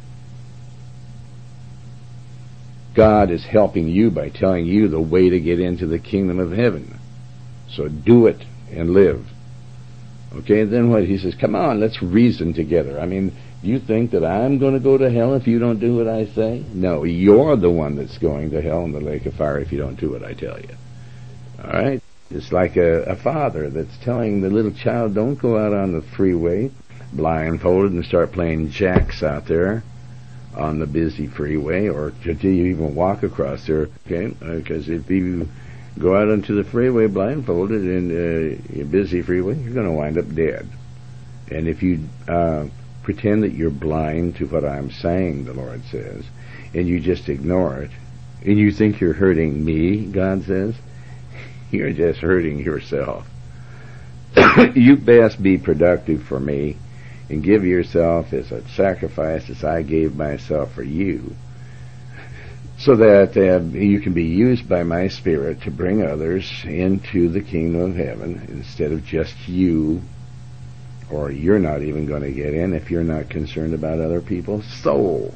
God is helping you by telling you the way to get into the kingdom of heaven. So do it and live. Okay, then what? He says, come on, let's reason together. I mean, you think that I'm going to go to hell if you don't do what I say? No, you're the one that's going to hell in the lake of fire if you don't do what I tell you. All right? It's like a father that's telling the little child, don't go out on the freeway blindfolded and start playing jacks out there on the busy freeway, or do you even walk across there, okay? Because if you go out onto the freeway blindfolded in a busy freeway, you're going to wind up dead. And if you pretend that you're blind to what I'm saying, the Lord says, and you just ignore it, and you think you're hurting me, God says, you're just hurting yourself. You best be productive for me and give yourself as a sacrifice as I gave myself for you, so that you can be used by my Spirit to bring others into the kingdom of heaven instead of just you, or you're not even going to get in if you're not concerned about other people's souls.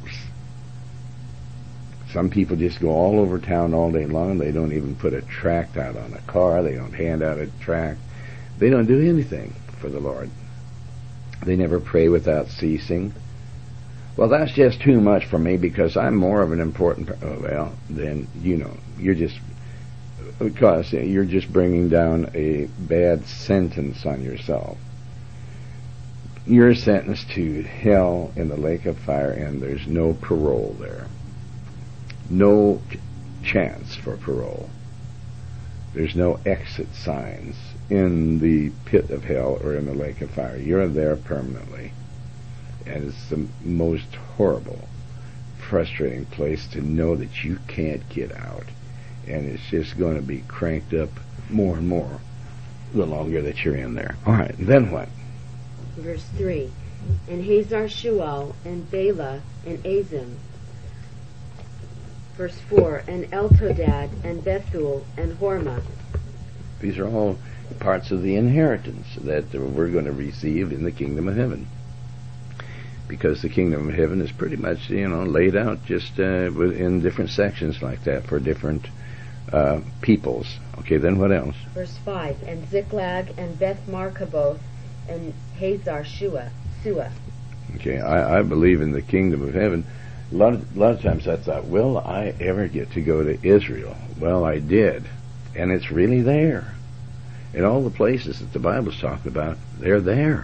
Some people just go all over town all day long. They don't even put a tract out on a car. They don't hand out a tract. They don't do anything for the Lord. They never pray without ceasing. Well, that's just too much for me because I'm more of an important... then, you're just bringing down a bad sentence on yourself. You're sentenced to hell in the lake of fire, and there's no parole there. No chance for parole. There's no exit signs in the pit of hell or in the lake of fire. You're there permanently. And it's the most horrible, frustrating place to know that you can't get out. And it's just going to be cranked up more and more the longer that you're in there. All right, then what? Verse 3, and Hazar Shual, and Bela, and Azim. Verse 4, and Eltodad, and Bethul, and Hormah. These are all parts of the inheritance that we're going to receive in the kingdom of heaven. Because the kingdom of heaven is pretty much, laid out just in different sections like that for different peoples. Okay, then what else? Verse 5, and Ziklag, and Beth Markaboth, and Hazar Sua. Okay, I believe in the kingdom of heaven. A lot of times I thought, will I ever get to go to Israel? Well, I did. And it's really there. In all the places that the Bible's talking about, they're there.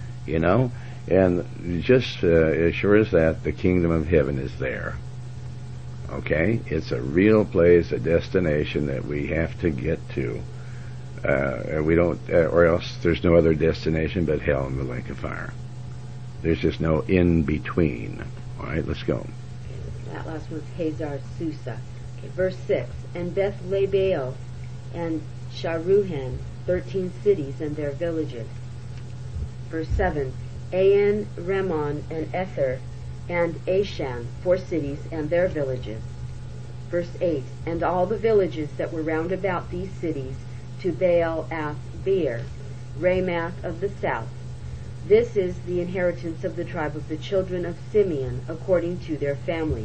And just as sure as that, the kingdom of heaven is there. Okay? It's a real place, a destination that we have to get to. We don't, or else there's no other destination but hell and the lake of fire. There's just no in between. All right, let's go. Okay, that last one's Hazar Susa. Okay, verse 6, and Beth Lebael, and Sharuhen, 13 cities and their villages. Verse 7, Ain, Remon, and Ether, and Ashan, 4 cities and their villages. Verse 8, and all the villages that were round about these cities, to Baal-ath-beer, Ramath of the south. This is the inheritance of the tribe of the children of Simeon, according to their families.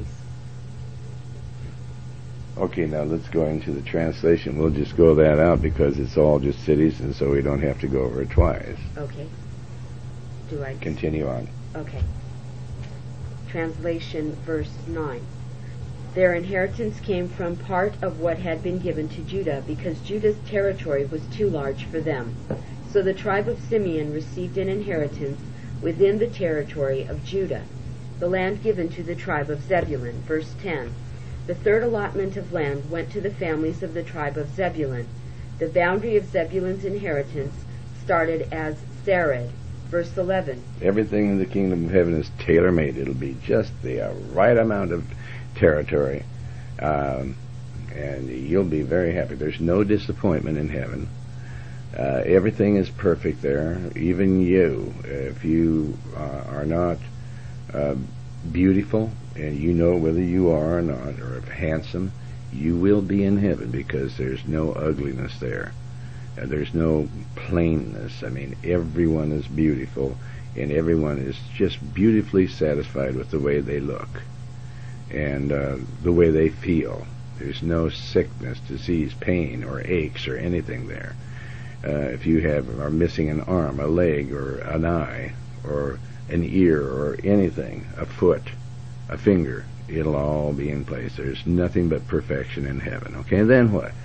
Okay, now let's go into the translation. We'll just go that out because it's all just cities, and so we don't have to go over it twice. Okay. Do I continue on? Okay. Translation, verse 9. Their inheritance came from part of what had been given to Judah, because Judah's territory was too large for them. So the tribe of Simeon received an inheritance within the territory of Judah, the land given to the tribe of Zebulun. Verse 10. The third allotment of land went to the families of the tribe of Zebulun. The boundary of Zebulun's inheritance started as Sarid. Verse 11. Everything in the kingdom of heaven is tailor-made. It'll be just the right amount of territory. And you'll be very happy. There's no disappointment in heaven. Everything is perfect there. Even you, if you are not beautiful, and you know whether you are or not, or handsome, you will be in heaven because there's no ugliness there. There's no plainness. I mean, everyone is beautiful, and everyone is just beautifully satisfied with the way they look and the way they feel. There's no sickness, disease, pain, or aches, or anything there. If you are missing an arm, a leg, or an eye, or an ear, or anything, a foot, a finger, it'll all be in place. There's nothing but perfection in heaven. Okay, and then what?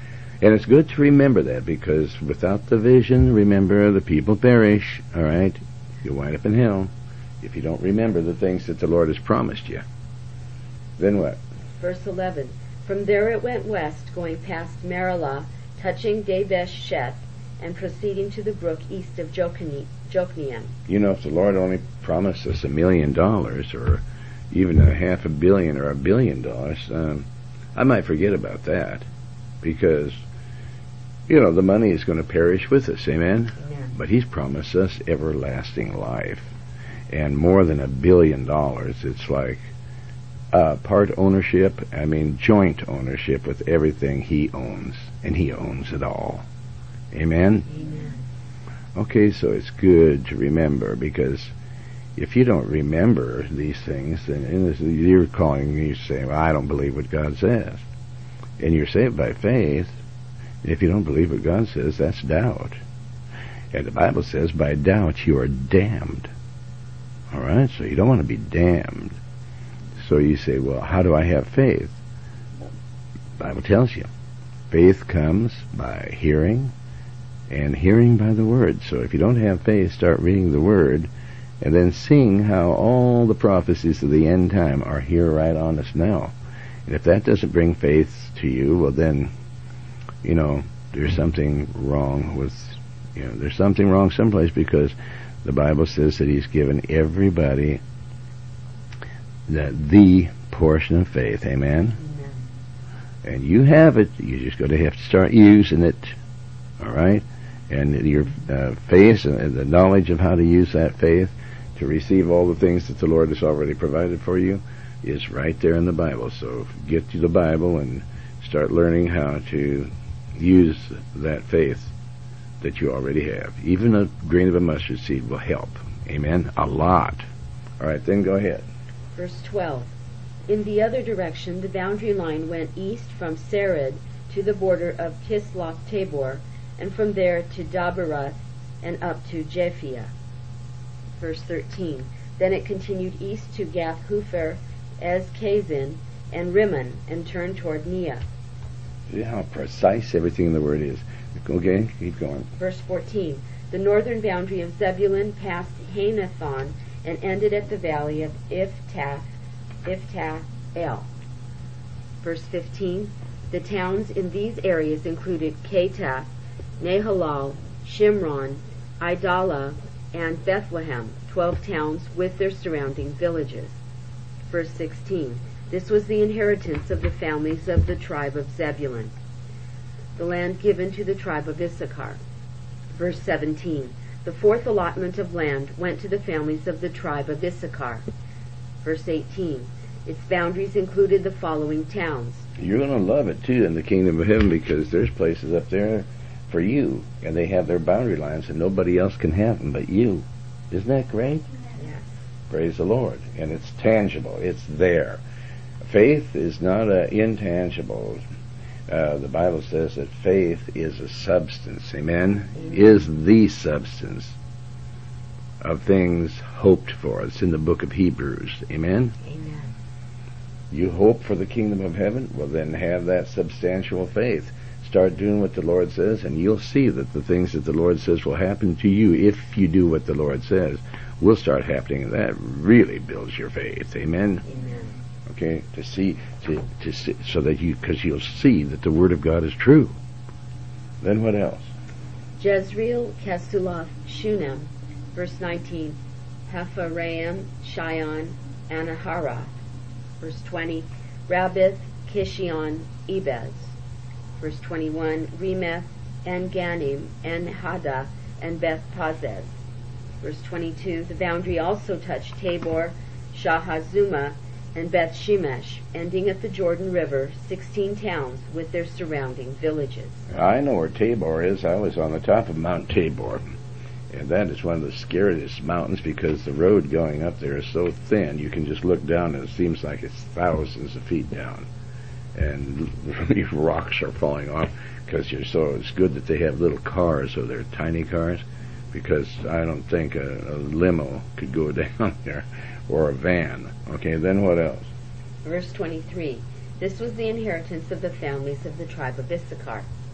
And it's good to remember that, because without the vision, remember, the people perish, all right? You'll wind up in hell if you don't remember the things that the Lord has promised you. Then what? Verse 11. From there it went west, going past Maralah, touching Dabesh-sheth, and proceeding to the brook east of Jokneam. You know, if the Lord only promised us $1 million, or even $500 million or $1 billion, I might forget about that, because, you know, the money is going to perish with us, amen? Amen. But He's promised us everlasting life, and more than $1 billion. It's like part ownership, joint ownership with everything He owns, and He owns it all. Amen? Amen. Okay, so it's good to remember, because if you don't remember these things, then you're calling me saying, well, I don't believe what God says. And you're saved by faith. If you don't believe what God says, that's doubt. And the Bible says, by doubt you are damned. All right? So you don't want to be damned. So you say, well, how do I have faith? The Bible tells you. Faith comes by hearing, and hearing by the Word. So if you don't have faith, start reading the Word, and then seeing how all the prophecies of the end time are here right on us now. And if that doesn't bring faith to you, well then, there's something wrong there's something wrong someplace, because the Bible says that He's given everybody the portion of faith. Amen? Amen. And you have it. You're just going to have to start using it. All right? And your faith and the knowledge of how to use that faith to receive all the things that the Lord has already provided for you is right there in the Bible. So get to the Bible and start learning how to use that faith that you already have. Even a grain of a mustard seed will help. Amen? A lot. All right, then go ahead. Verse 12. In the other direction, the boundary line went east from Sarid to the border of Kisloth Tabor, and from there to Daberath and up to Japhia. Verse 13. Then it continued east to Gath-Hupher, Ez-Kazin, and Rimmon, and turned toward Neah. See how precise everything in the Word is. Okay, keep going. Verse 14. The northern boundary of Zebulun passed Hanathon and ended at the valley of Iftah-El. Verse 15. The towns in these areas included Katath, Nahalal, Shimron, Idalah, and Bethlehem, 12 towns with their surrounding villages. Verse 16. This was the inheritance of the families of the tribe of Zebulun, the land given to the tribe of Issachar. Verse 17. The fourth allotment of land went to the families of the tribe of Issachar. Verse 18. Its boundaries included the following towns. You're going to love it, too, in the kingdom of heaven, because there's places up there for you, and they have their boundary lines, and nobody else can have them but you. Isn't that great? Yes. Praise the Lord. And it's tangible. It's there. Faith is not intangible. The Bible says that faith is a substance. Amen? Is the substance of things hoped for. It's in the book of Hebrews. Amen? Amen. You hope for the kingdom of heaven? Well, then have that substantial faith. Start doing what the Lord says, and you'll see that the things that the Lord says will happen to you if you do what the Lord says will start happening, and that really builds your faith. Amen? Amen. Okay, to see, so that because you'll see that the Word of God is true. Then what else? Jezreel, Kesuloth, Shunem. Verse 19. Hapharaim, Shion, Anaharath. Verse 20. Rabbith, Kishion, Ebez. Verse 21. Remeth, En-Ganim, En-Haddah, and Beth-Pazez. Verse 22. The boundary also touched Tabor, Shahazuma, and Beth-Shemesh, ending at the Jordan River, 16 towns with their surrounding villages. I know where Tabor is. I was on the top of Mount Tabor. And that is one of the scariest mountains, because the road going up there is so thin, you can just look down and it seems like it's thousands of feet down. And these rocks are falling off, because it's good that they have little cars, so they're tiny cars, because I don't think a limo could go down there, or a van. Okay, then what else? Verse 23. This was the inheritance of the families of the tribe of Issachar.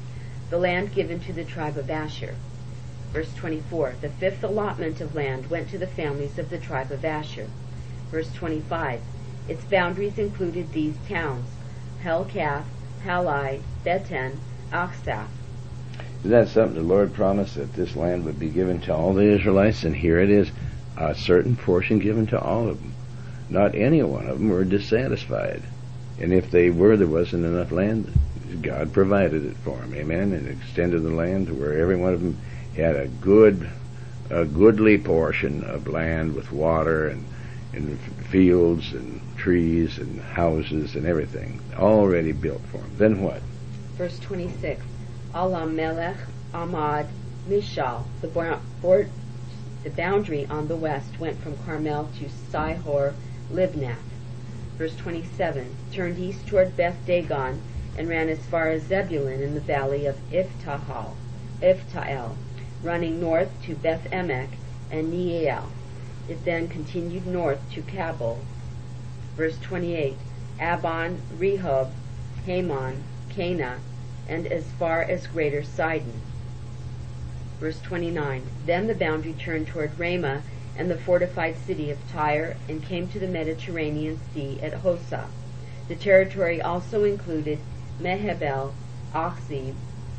the land given to the tribe of Asher. Verse 24, the fifth allotment of land went to the families of the tribe of Asher. Verse 25, its boundaries included these towns: Helkath, Halai, Beten, Achsaph. Isn't that something? The Lord promised that this land would be given to all the Israelites, and here it is, a certain portion given to all of them. Not any one of them were dissatisfied. And if they were, there wasn't enough land. God provided it for them, amen, and extended the land to where every one of them had a goodly portion of land with water and fields and trees and houses and everything already built for them. Then what? Verse 26, Alamelech, Amad, Mishal. The boundary on the west went from Carmel to Sihor, Libnath. Verse 27, turned east toward Beth Dagon and ran as far as Zebulun in the valley of Iftael, running north to Beth Emek and Neiel. It then continued north to Kabul. Verse 28, Abon, Rehob, Haman, Cana, and as far as Greater Sidon. Verse 29, then the boundary turned toward Ramah and the fortified city of Tyre, and came to the Mediterranean Sea at Hosa. The territory also included Mehebel, Achzib,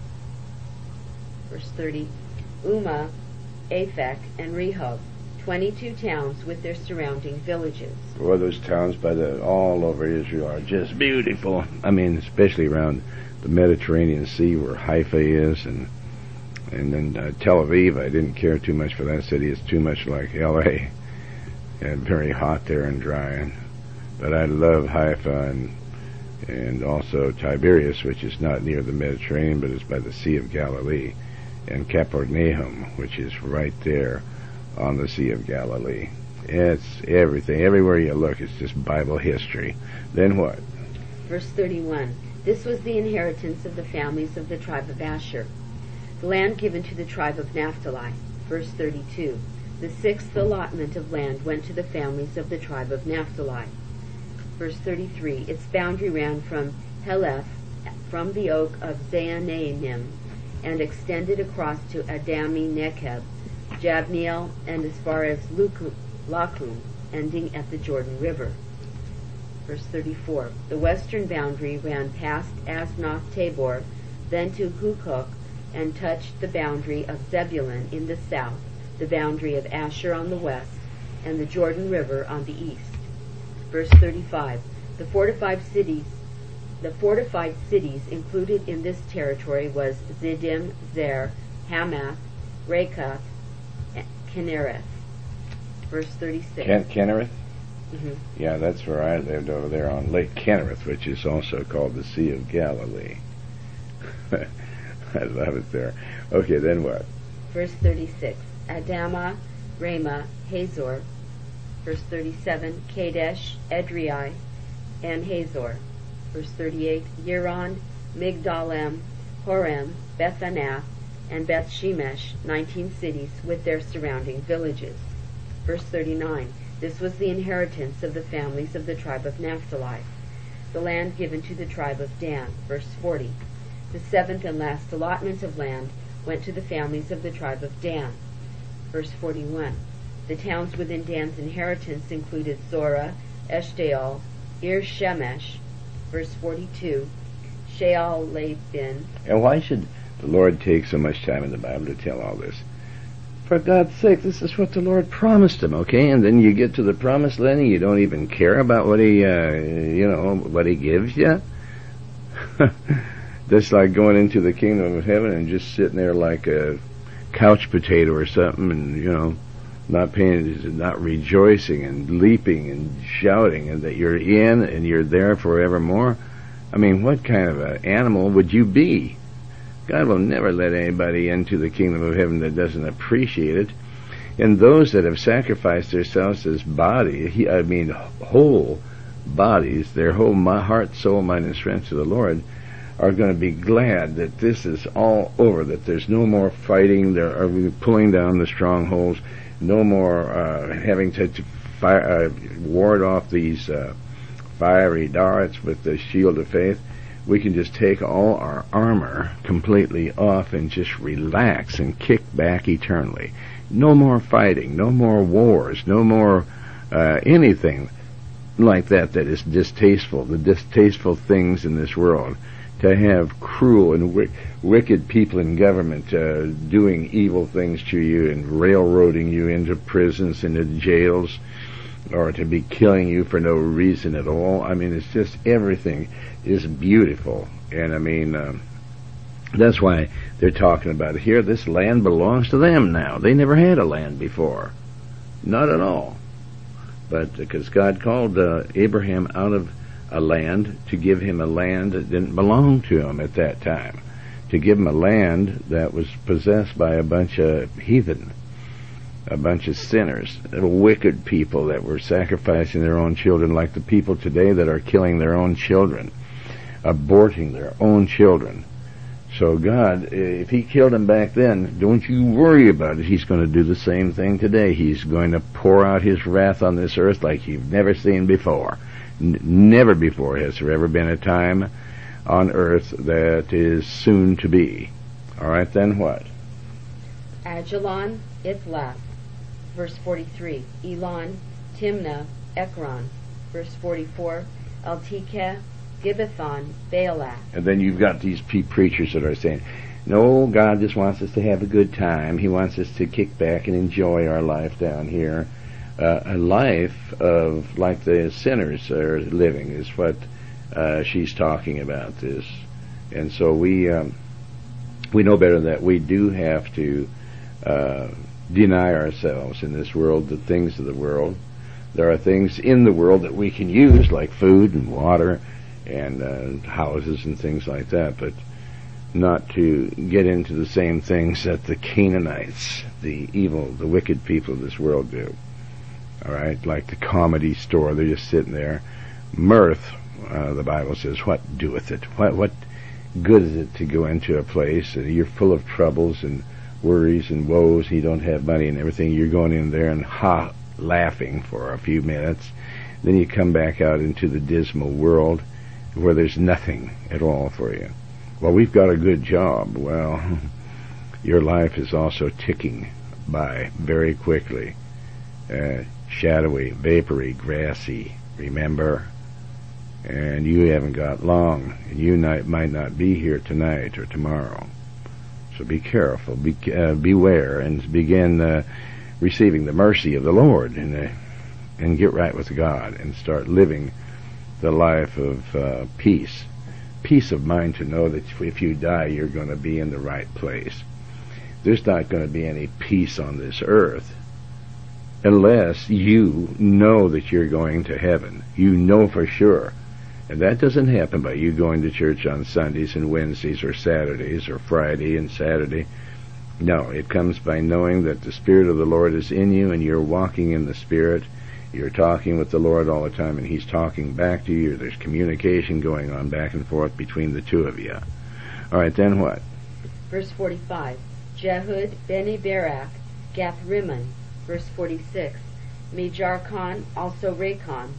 verse 30, Umah, Aphek, and Rehob, 22 towns with their surrounding villages. Well, those towns all over Israel are just beautiful. I mean, especially around the Mediterranean Sea where Haifa is, and then Tel Aviv. I didn't care too much for that city. It's too much like L.A. and very hot there and dry. But I love Haifa and also Tiberias, which is not near the Mediterranean, but is by the Sea of Galilee, and Capernaum, which is right there on the Sea of Galilee. It's everything. Everywhere you look, it's just Bible history. Then what? Verse 31. This was the inheritance of the families of the tribe of Asher. The land given to the tribe of Naphtali. Verse 32. The sixth allotment of land went to the families of the tribe of Naphtali. Verse 33. Its boundary ran from Heleph, from the oak of Zaanannim, and extended across to Adami Nekeb, Jabneel, and as far as Lakum, ending at the Jordan River. Verse 34. The western boundary ran past Asnoth Tabor, then to Hukok, and touched the boundary of Zebulun in the south, the boundary of Asher on the west, and the Jordan River on the east. Verse 35. The fortified cities included in this territory was Ziddim, Zer, Hamath, Rekath, Kinnereth. Verse 36. Kinnereth? Mm-hmm. Yeah, that's where I lived, over there on Lake Kinnereth, which is also called the Sea of Galilee. I love it there. Okay, then what? Verse 36. Adamah, Ramah, Hazor. Verse 37. Kadesh, Edrei, and Hazor. Verse 38. Yiron, Migdalem, Horem, Bethanath, and Beth Shemesh, 19 cities with their surrounding villages. Verse 39. This was the inheritance of the families of the tribe of Naphtali. The land given to the tribe of Dan. Verse 40. The seventh and last allotment of land went to the families of the tribe of Dan. Verse 41. The towns within Dan's inheritance included Zorah, Eshtaol, Ir Shemesh. Verse 42. Sheal-Labin. And why should the Lord take so much time in the Bible to tell all this? For God's sake, this is what the Lord promised him, okay? And then you get to the promised land and you don't even care about what he, what he gives you? Just like going into the kingdom of heaven and just sitting there like a couch potato or something, and, not paying, not rejoicing and leaping and shouting, and that you're in and you're there forevermore. I mean, what kind of an animal would you be? God will never let anybody into the kingdom of heaven that doesn't appreciate it. And those that have sacrificed themselves as whole bodies, their whole heart, soul, mind, and strength to the Lord, are going to be glad that this is all over, that there's no more fighting, there are pulling down the strongholds, no more having to ward off these fiery darts with the shield of faith. we can just take all our armor completely off and just relax and kick back eternally. No more fighting, no more wars, no more anything like that is distasteful, the distasteful things in this world. To have cruel and wicked people in government doing evil things to you and railroading you into prisons, into jails, or to be killing you for no reason at all. I mean, it's just everything is beautiful. And I mean, that's why they're talking about it here. This land belongs to them now. They never had a land before. Not at all. But because God called Abraham out of a land to give him a land that didn't belong to him at that time. To give him a land that was possessed by a bunch of heathen, a bunch of sinners, wicked people that were sacrificing their own children, like the people today that are killing their own children, aborting their own children. So God, if he killed them back then, don't you worry about it. He's going to do the same thing today. He's going to pour out his wrath on this earth like you've never seen before. Never before has there ever been a time on earth that is soon to be. All right, then what? Ajalon, Ithlah, verse 43. Elon, Timnah, Ekron, verse 44. Eltekeh, Gibbethon, Baalah. And then you've got these preachers that are saying, no, God just wants us to have a good time. He wants us to kick back and enjoy our life down here. A life of like the sinners are living is what she's talking about this. And so we know better that we do have to deny ourselves in this world, the things of the world. There are things in the world that we can use, like food and water and houses and things like that, but not to get into the same things that the Canaanites, the evil, the wicked people of this world do. All right, like the comedy store, they're just sitting there. Mirth, the Bible says, what doeth it? What good is it to go into a place and you're full of troubles and worries and woes, you don't have money and everything, you're going in there and laughing for a few minutes, then you come back out into the dismal world where there's nothing at all for you. Well, we've got a good job. Well, your life is also ticking by very quickly. Shadowy, vapory, grassy, remember? And you haven't got long, and you might not be here tonight or tomorrow. So be careful, beware, and begin receiving the mercy of the Lord, and get right with God, and start living the life of peace. Peace of mind to know that if you die, you're going to be in the right place. There's not going to be any peace on this earth unless you know that you're going to heaven. You know for sure. And that doesn't happen by you going to church on Sundays and Wednesdays or Saturdays or Friday and Saturday. No, it comes by knowing that the Spirit of the Lord is in you and you're walking in the Spirit. You're talking with the Lord all the time and He's talking back to you. There's communication going on back and forth between the two of you. All right, then what? Verse 45. Jehud, Beni Berak, Gath-Rimmon. Verse 46. Mejarkon, also Racon,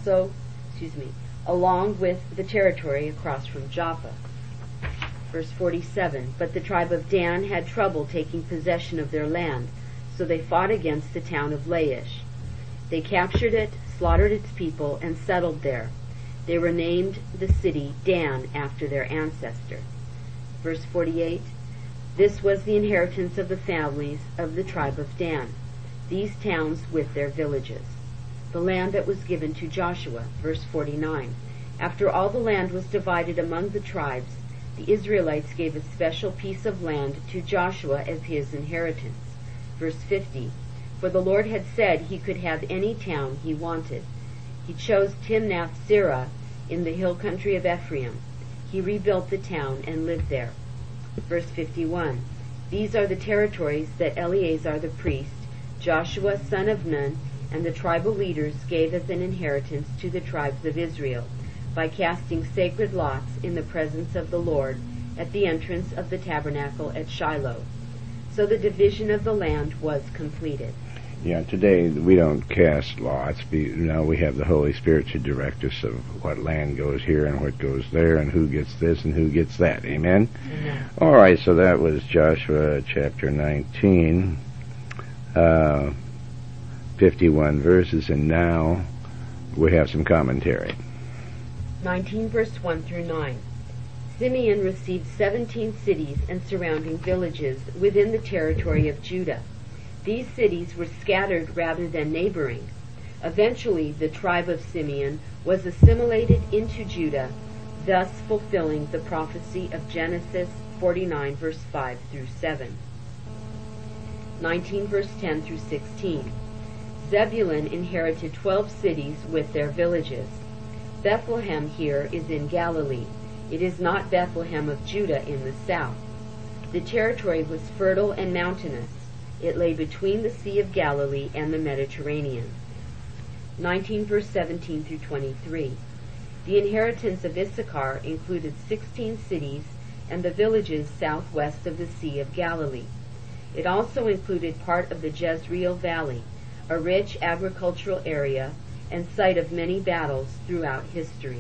along with the territory across from Joppa. Verse 47. But the tribe of Dan had trouble taking possession of their land, so they fought against the town of Laish. They captured it, slaughtered its people, and settled there. They were named the city Dan after their ancestor. Verse 48. This was the inheritance of the families of the tribe of Dan, these towns with their villages. The land that was given to Joshua. Verse 49. After all the land was divided among the tribes, the Israelites gave a special piece of land to Joshua as his inheritance. Verse 50. For the Lord had said he could have any town he wanted. He chose Timnath-Serah in the hill country of Ephraim. He rebuilt the town and lived there. Verse 51. These are the territories that Eleazar the priest, Joshua son of Nun, and the tribal leaders gave as an inheritance to the tribes of Israel, by casting sacred lots in the presence of the Lord at the entrance of the tabernacle at Shiloh. So the division of the land was completed. Today we don't cast lots. Now we have the Holy Spirit to direct us of what land goes here and what goes there and who gets this and who gets that. Amen? Amen. All right, so that was Joshua chapter 19, 51 verses, and now we have some commentary. 19 verse 1 through 9. Simeon received 17 cities and surrounding villages within the territory of Judah. These cities were scattered rather than neighboring. Eventually, the tribe of Simeon was assimilated into Judah, thus fulfilling the prophecy of Genesis 49 verse 5 through 7. 19 verse 10 through 16. Zebulun inherited 12 cities with their villages. Bethlehem here is in Galilee. It is not Bethlehem of Judah in the south. The territory was fertile and mountainous. It lay between the Sea of Galilee and the Mediterranean. 19 verse 17 through 23. The inheritance of Issachar included 16 cities and the villages southwest of the Sea of Galilee. It also included part of the Jezreel Valley, a rich agricultural area and site of many battles throughout history.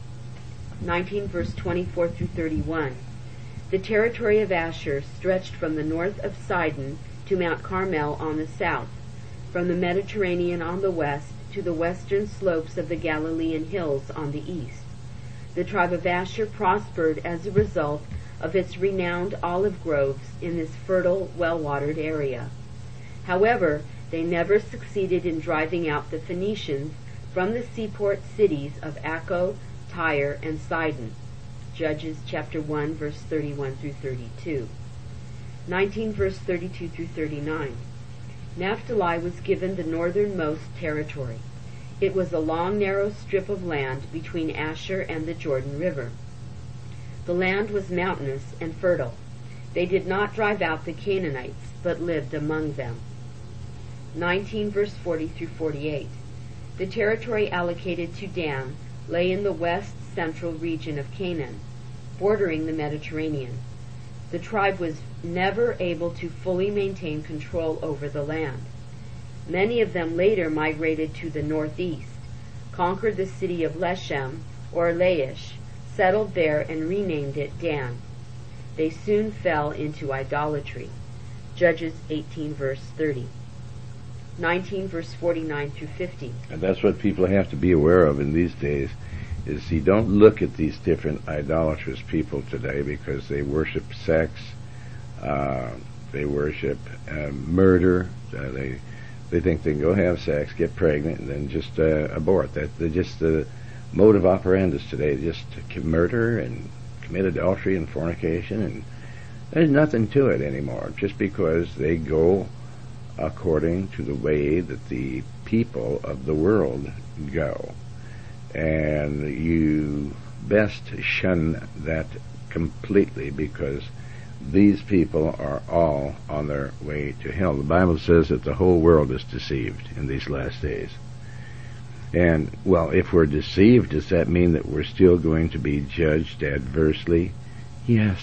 19 verse 24 through 31. The territory of Asher stretched from the north of Sidon to Mount Carmel on the south, from the Mediterranean on the west to the western slopes of the Galilean hills on the east. The tribe of Asher prospered as a result of its renowned olive groves in this fertile, well-watered area. However, they never succeeded in driving out the Phoenicians from the seaport cities of Acco, Tyre, and Sidon. Judges chapter 1 verse 31 through 32. 19 verse 32 through 39. Naphtali was given the northernmost territory. It was a long, narrow strip of land between Asher and the Jordan River. The land was mountainous and fertile. They did not drive out the Canaanites, but lived among them. 19 verse 40 through 48. The territory allocated to Dan lay in the west central region of Canaan, bordering the Mediterranean. The tribe was never able to fully maintain control over the land. Many of them later migrated to the northeast, conquered the city of Leshem, or Laish, settled there and renamed it Dan. They soon fell into idolatry. Judges 18 verse 30. 19 verse 49 through 50. And that's what people have to be aware of in these days, is you don't look at these different idolatrous people today because they worship sex, they worship murder, they think they can go have sex, get pregnant, and then just abort. They're just the modus operandi today, just murder and commit adultery and fornication, and there's nothing to it anymore, just because they go according to the way that the people of the world go. And you best shun that completely, because these people are all on their way to hell. The Bible says that the whole world is deceived in these last days. And, well, if we're deceived, does that mean that we're still going to be judged adversely? Yes.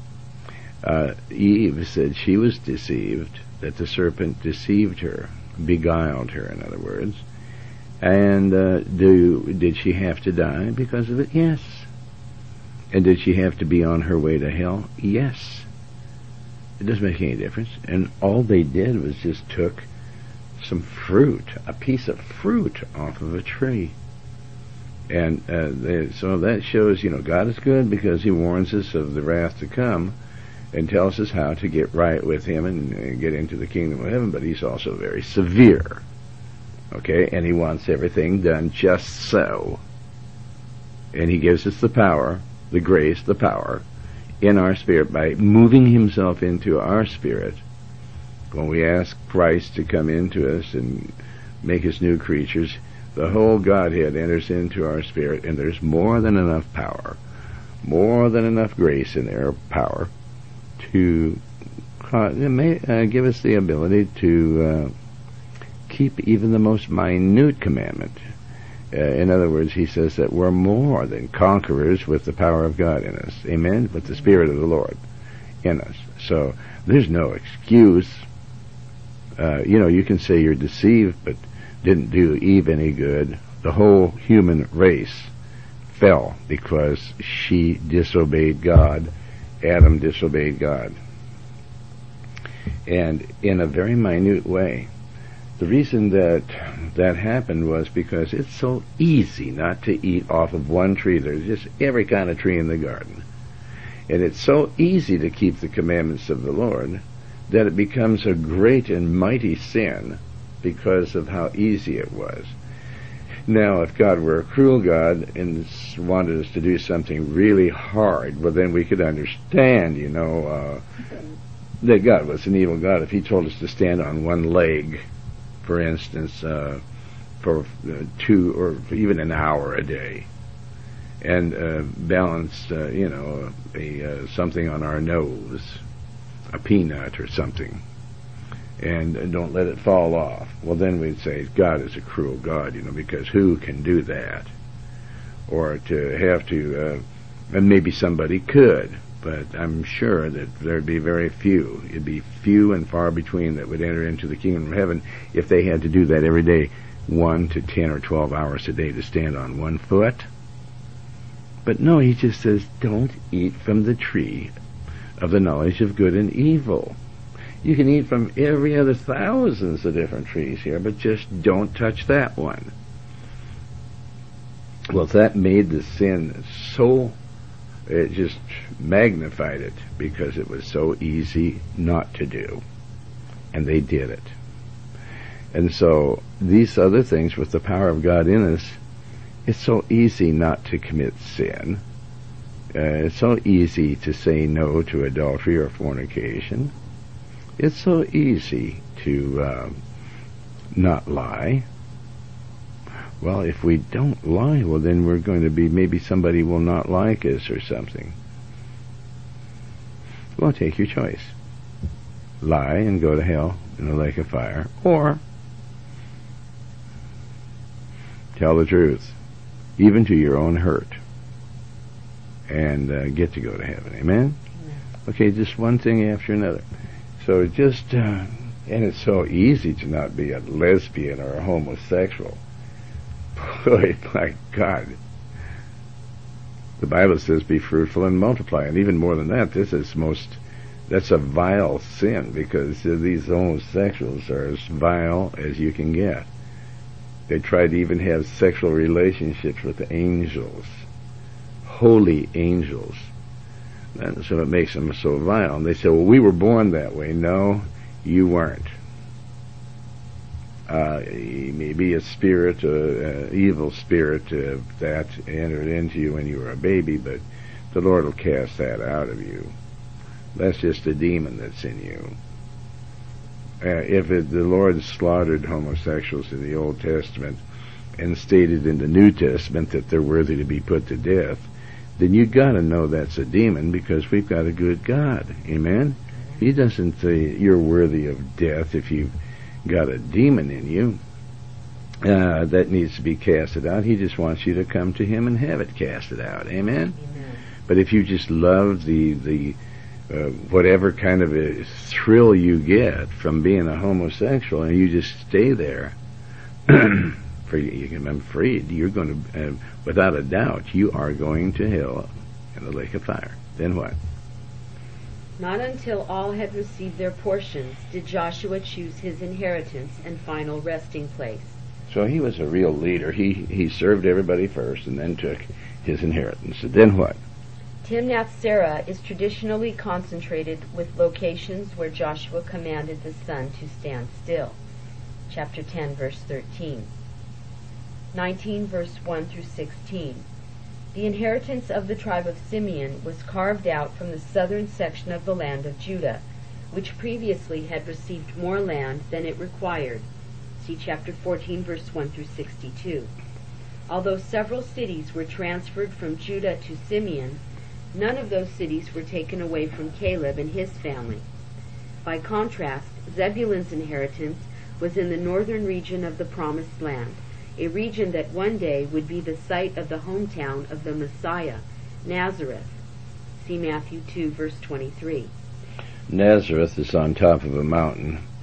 Eve said she was deceived, that the serpent deceived her, beguiled her, in other words. And did she have to die because of it? Yes. And did she have to be on her way to hell? Yes. It doesn't make any difference. And all they did was just took some fruit, a piece of fruit off of a tree. And so that shows, God is good because He warns us of the wrath to come and tells us how to get right with Him and get into the kingdom of heaven. But He's also very severe. Okay, and He wants everything done just so. And He gives us the power, the grace, the power in our spirit by moving Himself into our spirit. When we ask Christ to come into us and make us new creatures, the whole Godhead enters into our spirit, and there's more than enough power, more than enough grace in there, power, to give us the ability to keep even the most minute commandment. In other words, He says that we're more than conquerors with the power of God in us. Amen? With the Spirit of the Lord in us. So there's no excuse You can say you're deceived, but didn't do Eve any good. The whole human race fell because she disobeyed God. Adam disobeyed God. And in a very minute way. The reason that happened was because it's so easy not to eat off of one tree. There's just every kind of tree in the garden. And it's so easy to keep the commandments of the Lord that it becomes a great and mighty sin because of how easy it was. Now, if God were a cruel God and wanted us to do something really hard, well, then we could understand, that God was an evil God. If he told us to stand on one leg, for instance, for 2 or even an hour a day, and balance, something on our nose, a peanut or something, and don't let it fall off. Well, then we'd say God is a cruel God, because who can do that? Or to have to, and maybe somebody could, but I'm sure that there'd be very few. It'd be few and far between that would enter into the kingdom of heaven if they had to do that every day, 1 to 10 or 12 hours a day to stand on one foot. But no, he just says, don't eat from the tree of the knowledge of good and evil. You can eat from every other thousands of different trees here, but just don't touch that one. Well, that made the sin so, it just magnified it because it was so easy not to do. And they did it. And so these other things with the power of God in us, it's so easy not to commit sin. It's so easy to say no to adultery or fornication. It's so easy to not lie. Well, if we don't lie, well, then we're going to be, maybe somebody will not like us or something. Well, take your choice. Lie and go to hell in a lake of fire, or tell the truth, even to your own hurt, and get to go to heaven. Amen? Okay, just one thing after another. So just, and it's so easy to not be a lesbian or a homosexual. Boy, my God. The Bible says be fruitful and multiply. And even more than that, that's a vile sin, because these homosexuals are as vile as you can get. They try to even have sexual relationships with the angels. Holy angels. And so it makes them so vile. And they say, well, we were born that way. No, you weren't. Maybe a spirit, evil spirit that entered into you when you were a baby, but the Lord will cast that out of you. That's just a demon that's in you. The Lord slaughtered homosexuals in the Old Testament and stated in the New Testament that they're worthy to be put to death, then you got to know that's a demon, because we've got a good God. Amen? He doesn't say you're worthy of death if you've got a demon in you that needs to be casted out. He just wants you to come to him and have it casted out. Amen? Amen. But if you just love the whatever kind of a thrill you get from being a homosexual, and you just stay there, I'm afraid you're going to, without a doubt, you are going to hell in the lake of fire. Then what? Not until all had received their portions did Joshua choose his inheritance and final resting place. So he was a real leader. He served everybody first and then took his inheritance. Then what? Timnath Serah is traditionally concentrated with locations where Joshua commanded the sun to stand still. Chapter 10, verse 13. 19, verse 1 through 16. The inheritance of the tribe of Simeon was carved out from the southern section of the land of Judah, which previously had received more land than it required. See chapter 14, verse 1 through 62. Although several cities were transferred from Judah to Simeon, none of those cities were taken away from Caleb and his family. By contrast, Zebulun's inheritance was in the northern region of the Promised Land, a region that one day would be the site of the hometown of the Messiah, Nazareth. See Matthew 2, verse 23. Nazareth is on top of a mountain,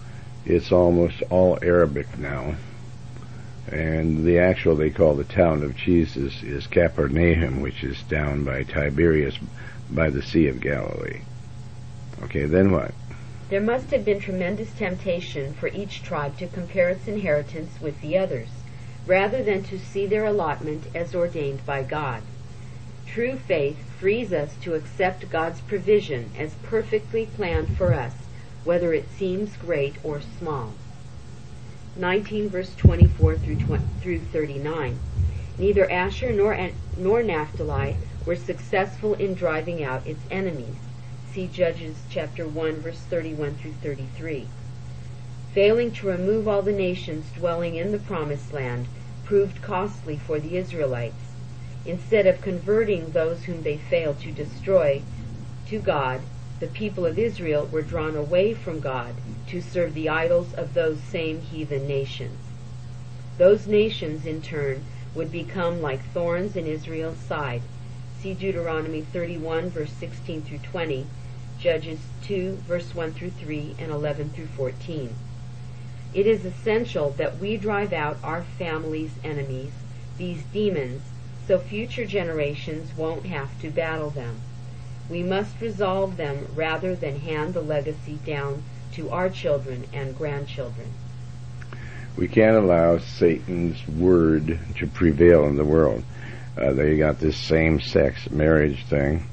It's almost all Arabic now. And the actual, they call the town of Jesus, is Capernaum, which is down by Tiberias by the Sea of Galilee. Okay, then what? There must have been tremendous temptation for each tribe to compare its inheritance with the others, rather than to see their allotment as ordained by God. True faith frees us to accept God's provision as perfectly planned for us, whether it seems great or small. 19 verse 24 through 39. Neither Asher nor Naphtali were successful in driving out its enemies. See Judges chapter 1 verse 31 through 33. Failing to remove all the nations dwelling in the promised land proved costly for the Israelites. Instead of converting those whom they failed to destroy to God, the people of Israel were drawn away from God to serve the idols of those same heathen nations. Those nations, in turn, would become like thorns in Israel's side. See Deuteronomy 31, verse 16 through 20, Judges 2, verse 1 through 3, and 11 through 14. It is essential that we drive out our family's enemies, these demons, so future generations won't have to battle them. We must resolve them rather than hand the legacy down to our children and grandchildren. We can't allow Satan's word to prevail in the world. They got this same-sex marriage thing.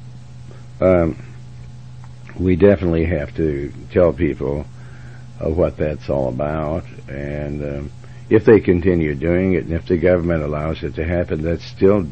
We definitely have to tell people what that's all about, and if they continue doing it, and if the government allows it to happen, that still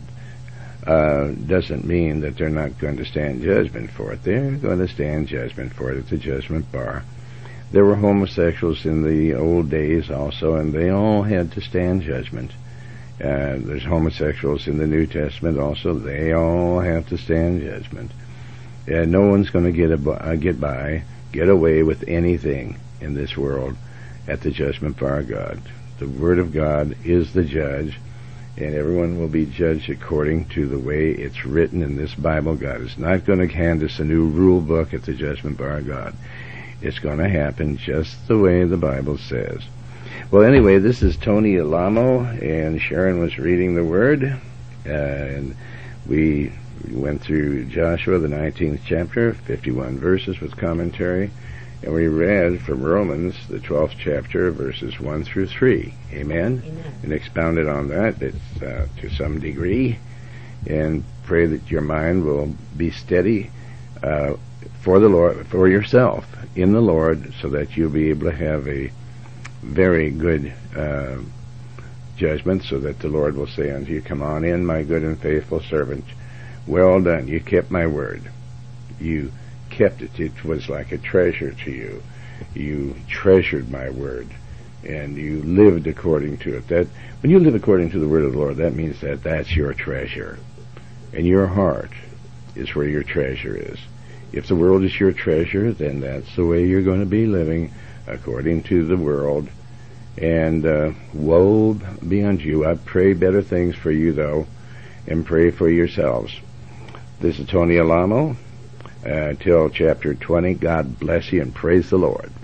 doesn't mean that they're not going to stand judgment for it. They're going to stand judgment for it at the judgment bar. There were homosexuals in the old days also, and they all had to stand judgment. There's homosexuals in the New Testament also. They all have to stand judgment. And no one's going to get away with anything in this world at the judgment bar of God. The Word of God is the judge, and everyone will be judged according to the way it's written in this Bible. God is not going to hand us a new rule book at the judgment bar of God. It's going to happen just the way the Bible says. Well, anyway, this is Tony Alamo, and Sharon was reading the Word, and we went through Joshua, the 19th chapter, 51 verses with commentary, and we read from Romans, the 12th chapter, verses 1 through 3. Amen? Amen. And expounded on that to some degree, and pray that your mind will be steady for the Lord, for yourself, in the Lord, so that you'll be able to have a very good judgment, so that the Lord will say unto you, "Come on in, my good and faithful servant. Well done, you kept my word. You kept it. It was like a treasure to you. You treasured my word, and you lived according to it." That when you live according to the word of the Lord, that means that that's your treasure, and your heart is where your treasure is. If the world is your treasure, then that's the way you're going to be living, according to the world. And woe be unto you. I pray better things for you, though, and pray for yourselves. This is Tony Alamo. Till chapter 20, God bless you and praise the Lord.